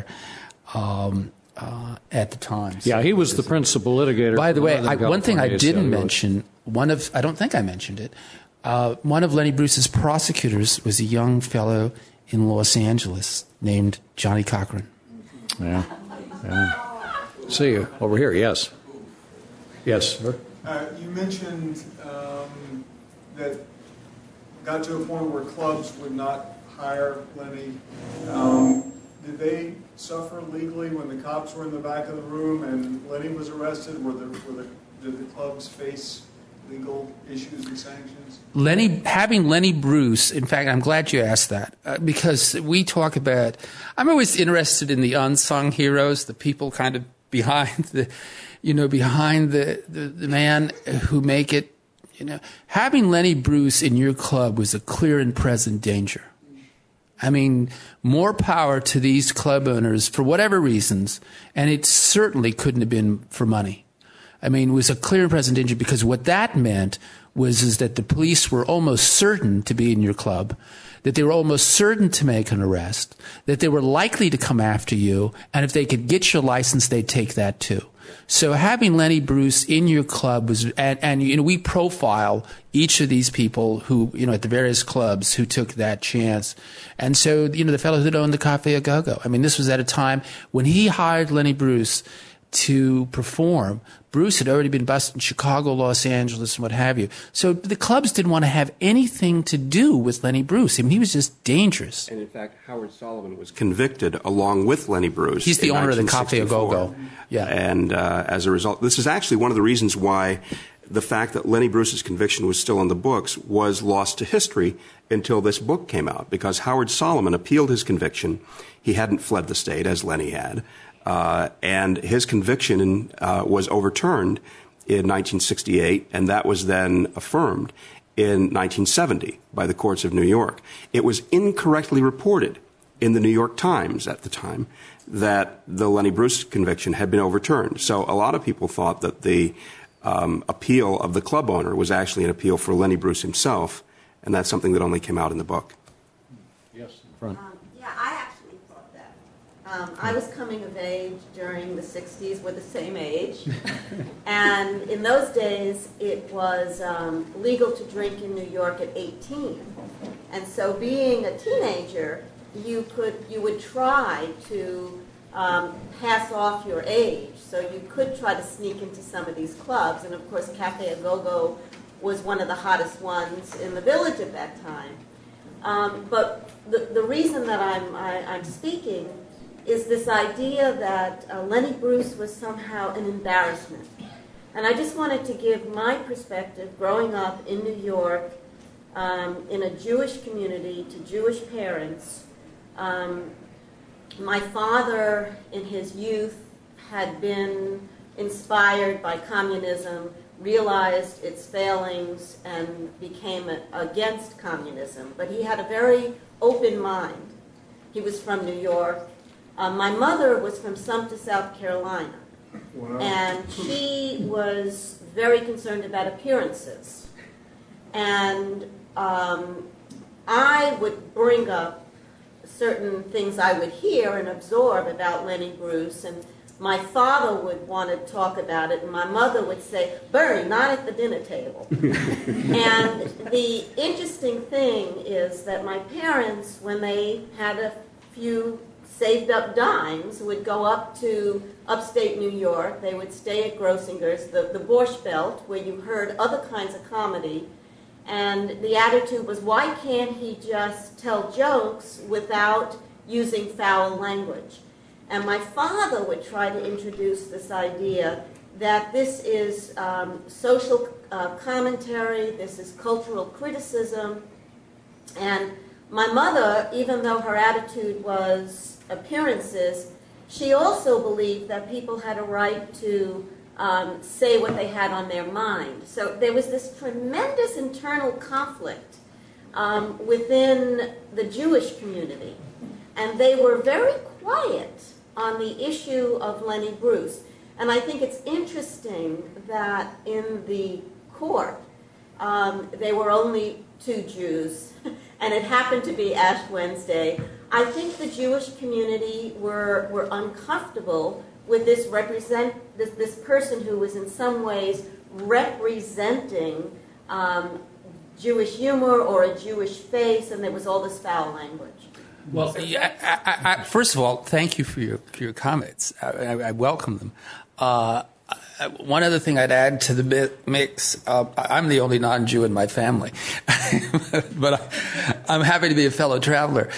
at the time. Yeah, he was the principal litigator. By the way, one thing I didn't mention, I don't think I mentioned it, one of Lenny Bruce's prosecutors was a young fellow in Los Angeles named Johnny Cochran. Yeah. See you over here, yes. Yes, sir. You mentioned that got to a point where clubs would not hire Lenny. Did they suffer legally when the cops were in the back of the room and Lenny was arrested? Did the clubs face legal issues and sanctions? Having Lenny Bruce, in fact, I'm glad you asked that, because we talk about, I'm always interested in the unsung heroes, the people kind of behind the man who make it. Having Lenny Bruce in your club was a clear and present danger. I mean, more power to these club owners for whatever reasons, and it certainly couldn't have been for money. I mean, it was a clear and present danger, because what that meant was that the police were almost certain to be in your club, that they were almost certain to make an arrest, that they were likely to come after you, and if they could get your license, they'd take that too. So having Lenny Bruce in your club was, and we profile each of these people who, at the various clubs who took that chance. And so, the fellow who owned the Cafe A Go-Go, I mean, this was at a time when he hired Lenny Bruce to perform. Bruce had already been busted in Chicago, Los Angeles, and what have you. So the clubs didn't want to have anything to do with Lenny Bruce. I mean, he was just dangerous. And in fact, Howard Sullivan was convicted along with Lenny Bruce. He's the owner of the Cafe A Go-Go. Yeah. And as a result, this is actually one of the reasons why the fact that Lenny Bruce's conviction was still in the books was lost to history until this book came out, because Howard Solomon appealed his conviction. He hadn't fled the state, as Lenny had, and his conviction was overturned in 1968, and that was then affirmed in 1970 by the courts of New York. It was incorrectly reported in the New York Times at the time that the Lenny Bruce conviction had been overturned. So a lot of people thought that the appeal of the club owner was actually an appeal for Lenny Bruce himself, and that's something that only came out in the book. Yes, in front. Yeah, I actually thought that. I was coming of age during the 60s. We're the same age. And in those days, it was legal to drink in New York at 18. And so being a teenager, you would try to pass off your age. So you could try to sneak into some of these clubs. And of course, Cafe A Go-Go was one of the hottest ones in the village at that time. But the reason that I'm speaking is this idea that Lenny Bruce was somehow an embarrassment. And I just wanted to give my perspective growing up in New York in a Jewish community to Jewish parents. My father, in his youth, had been inspired by communism, realized its failings, and became against communism. But he had a very open mind. He was from New York. My mother was from Sumter, South Carolina. Wow. And she was very concerned about appearances. And I would bring up certain things I would hear and absorb about Lenny Bruce, and my father would want to talk about it, and my mother would say, Bernie, not at the dinner table. And the interesting thing is that my parents, when they had a few saved up dimes, would go up to upstate New York. They would stay at Grossinger's, the Borscht Belt, where you heard other kinds of comedy. And the attitude was, why can't he just tell jokes without using foul language? And my father would try to introduce this idea that this is social commentary, this is cultural criticism. And my mother, even though her attitude was appearances, she also believed that people had a right to say what they had on their mind. So there was this tremendous internal conflict within the Jewish community. And they were very quiet on the issue of Lenny Bruce. And I think it's interesting that in the court, they were only 2 Jews, and it happened to be Ash Wednesday. I think the Jewish community were uncomfortable with this this person who was in some ways representing Jewish humor or a Jewish face, and there was all this foul language. Well, I, first of all, thank you for your comments. I welcome them. One other thing I'd add to the mix, I'm the only non-Jew in my family, but I'm happy to be a fellow traveler.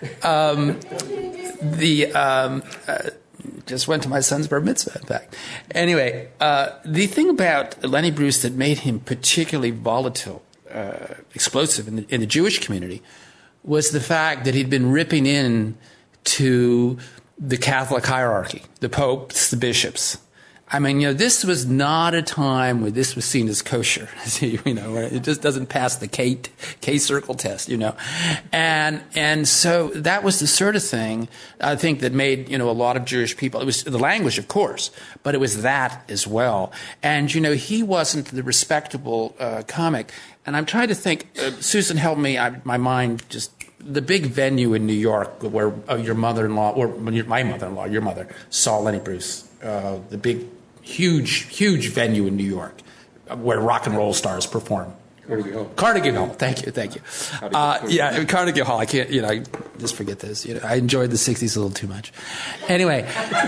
Just went to my son's bar mitzvah, in fact. Anyway, the thing about Lenny Bruce that made him particularly volatile, explosive in the Jewish community was the fact that he'd been ripping in to the Catholic hierarchy, the popes, the bishops. I mean, this was not a time where this was seen as kosher. It just doesn't pass the K-circle test, And so that was the sort of thing, I think, that made, a lot of Jewish people, it was the language, of course, but it was that as well. And, he wasn't the respectable comic. And I'm trying to think, Susan helped me, my mind just, the big venue in New York where your mother-in-law, or my mother-in-law, your mother, saw Lenny Bruce, the big, huge venue in New York where rock and roll stars perform. Carnegie Hall. Thank you. Carnegie Hall. I can't, I just forget this. I enjoyed the 60s a little too much. Anyway,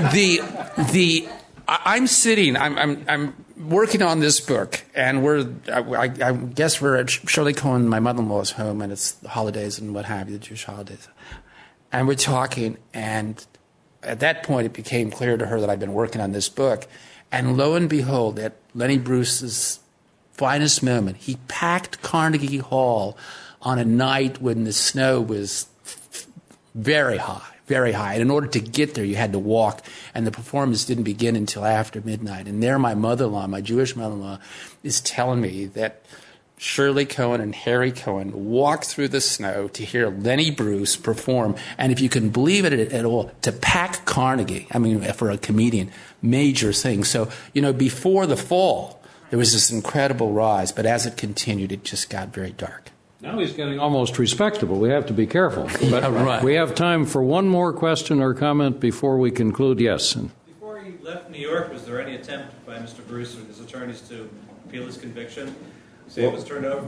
I'm sitting, I'm working on this book, and I guess we're at Shirley Cohen, my mother-in-law's home, and it's the holidays and what have you, the Jewish holidays. And we're talking, and at that point it became clear to her that I'd been working on this book. And lo and behold, at Lenny Bruce's finest moment. He packed Carnegie Hall on a night when the snow was very high. Very high. And in order to get there, you had to walk, and the performance didn't begin until after midnight. And there my mother-in-law, my Jewish mother-in-law, is telling me that Shirley Cohen and Harry Cohen walked through the snow to hear Lenny Bruce perform. And if you can believe it at all, to pack Carnegie, I mean, for a comedian, major thing. So, before the fall, there was this incredible rise, but as it continued, it just got very dark. Now he's getting almost respectable. We have to be careful. But Yeah, right. We have time for one more question or comment before we conclude. Yes. Before he left New York, was there any attempt by Mr. Bruce or his attorneys to appeal his conviction? Say it was turned over?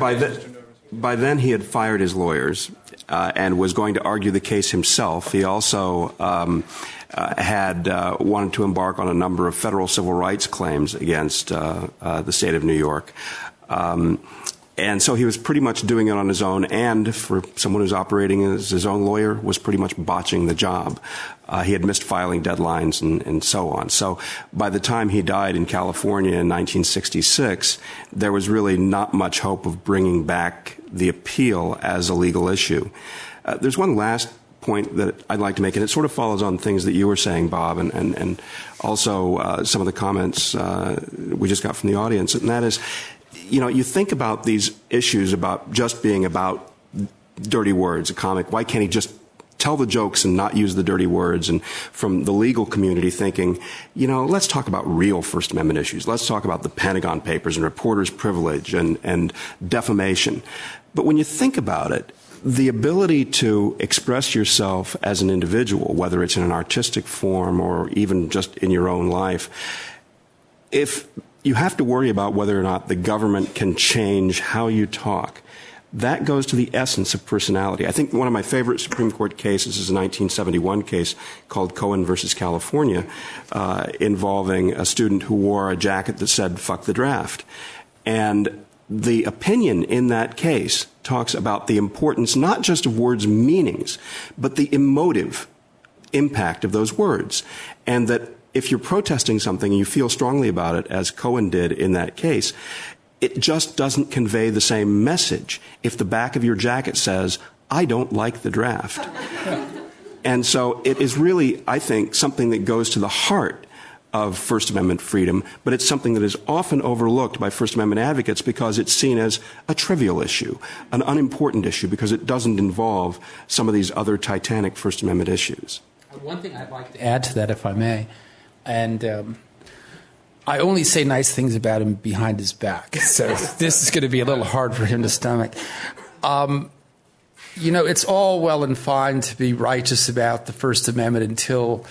By then, he had fired his lawyers and was going to argue the case himself. He also had wanted to embark on a number of federal civil rights claims against the state of New York. And so he was pretty much doing it on his own, and for someone who's operating as his own lawyer, was pretty much botching the job. He had missed filing deadlines and so on. So by the time he died in California in 1966, there was really not much hope of bringing back the appeal as a legal issue. There's one last point that I'd like to make, and it sort of follows on things that you were saying, Bob, and also some of the comments we just got from the audience, and that is, you think about these issues about just being about dirty words, a comic. Why can't he just tell the jokes and not use the dirty words? And from the legal community thinking, let's talk about real First Amendment issues. Let's talk about the Pentagon Papers and reporters' privilege and defamation. But when you think about it, the ability to express yourself as an individual, whether it's in an artistic form or even just in your own life, if you have to worry about whether or not the government can change how you talk, that goes to the essence of personality. I think one of my favorite Supreme Court cases is a 1971 case called Cohen versus California, involving a student who wore a jacket that said, "Fuck the draft." And the opinion in that case talks about the importance not just of words' meanings, but the emotive impact of those words. And that if you're protesting something and you feel strongly about it, as Cohen did in that case, it just doesn't convey the same message if the back of your jacket says, "I don't like the draft." And so it is really, I think, something that goes to the heart of First Amendment freedom, but it's something that is often overlooked by First Amendment advocates because it's seen as a trivial issue, an unimportant issue, because it doesn't involve some of these other titanic First Amendment issues. One thing I'd like to add to that, if I may, and I only say nice things about him behind his back, so this is going to be a little hard for him to stomach. It's all well and fine to be righteous about the First Amendment until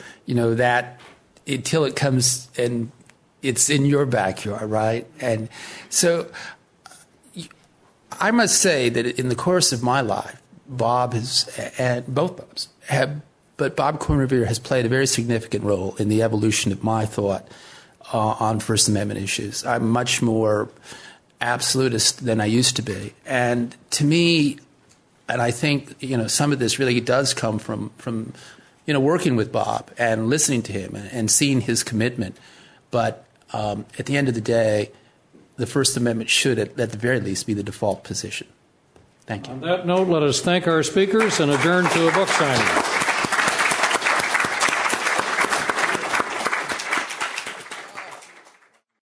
it comes and it's in your backyard, right? And so I must say that in the course of my life, Bob and both Bobs have, but Bob Cohen Revere has played a very significant role in the evolution of my thought on First Amendment issues. I'm much more absolutist than I used to be. And to me, and I think, some of this really does come from working with Bob and listening to him and seeing his commitment. But at the end of the day, the First Amendment should, at the very least, be the default position. Thank you. On that note, let us thank our speakers and adjourn to a book signing.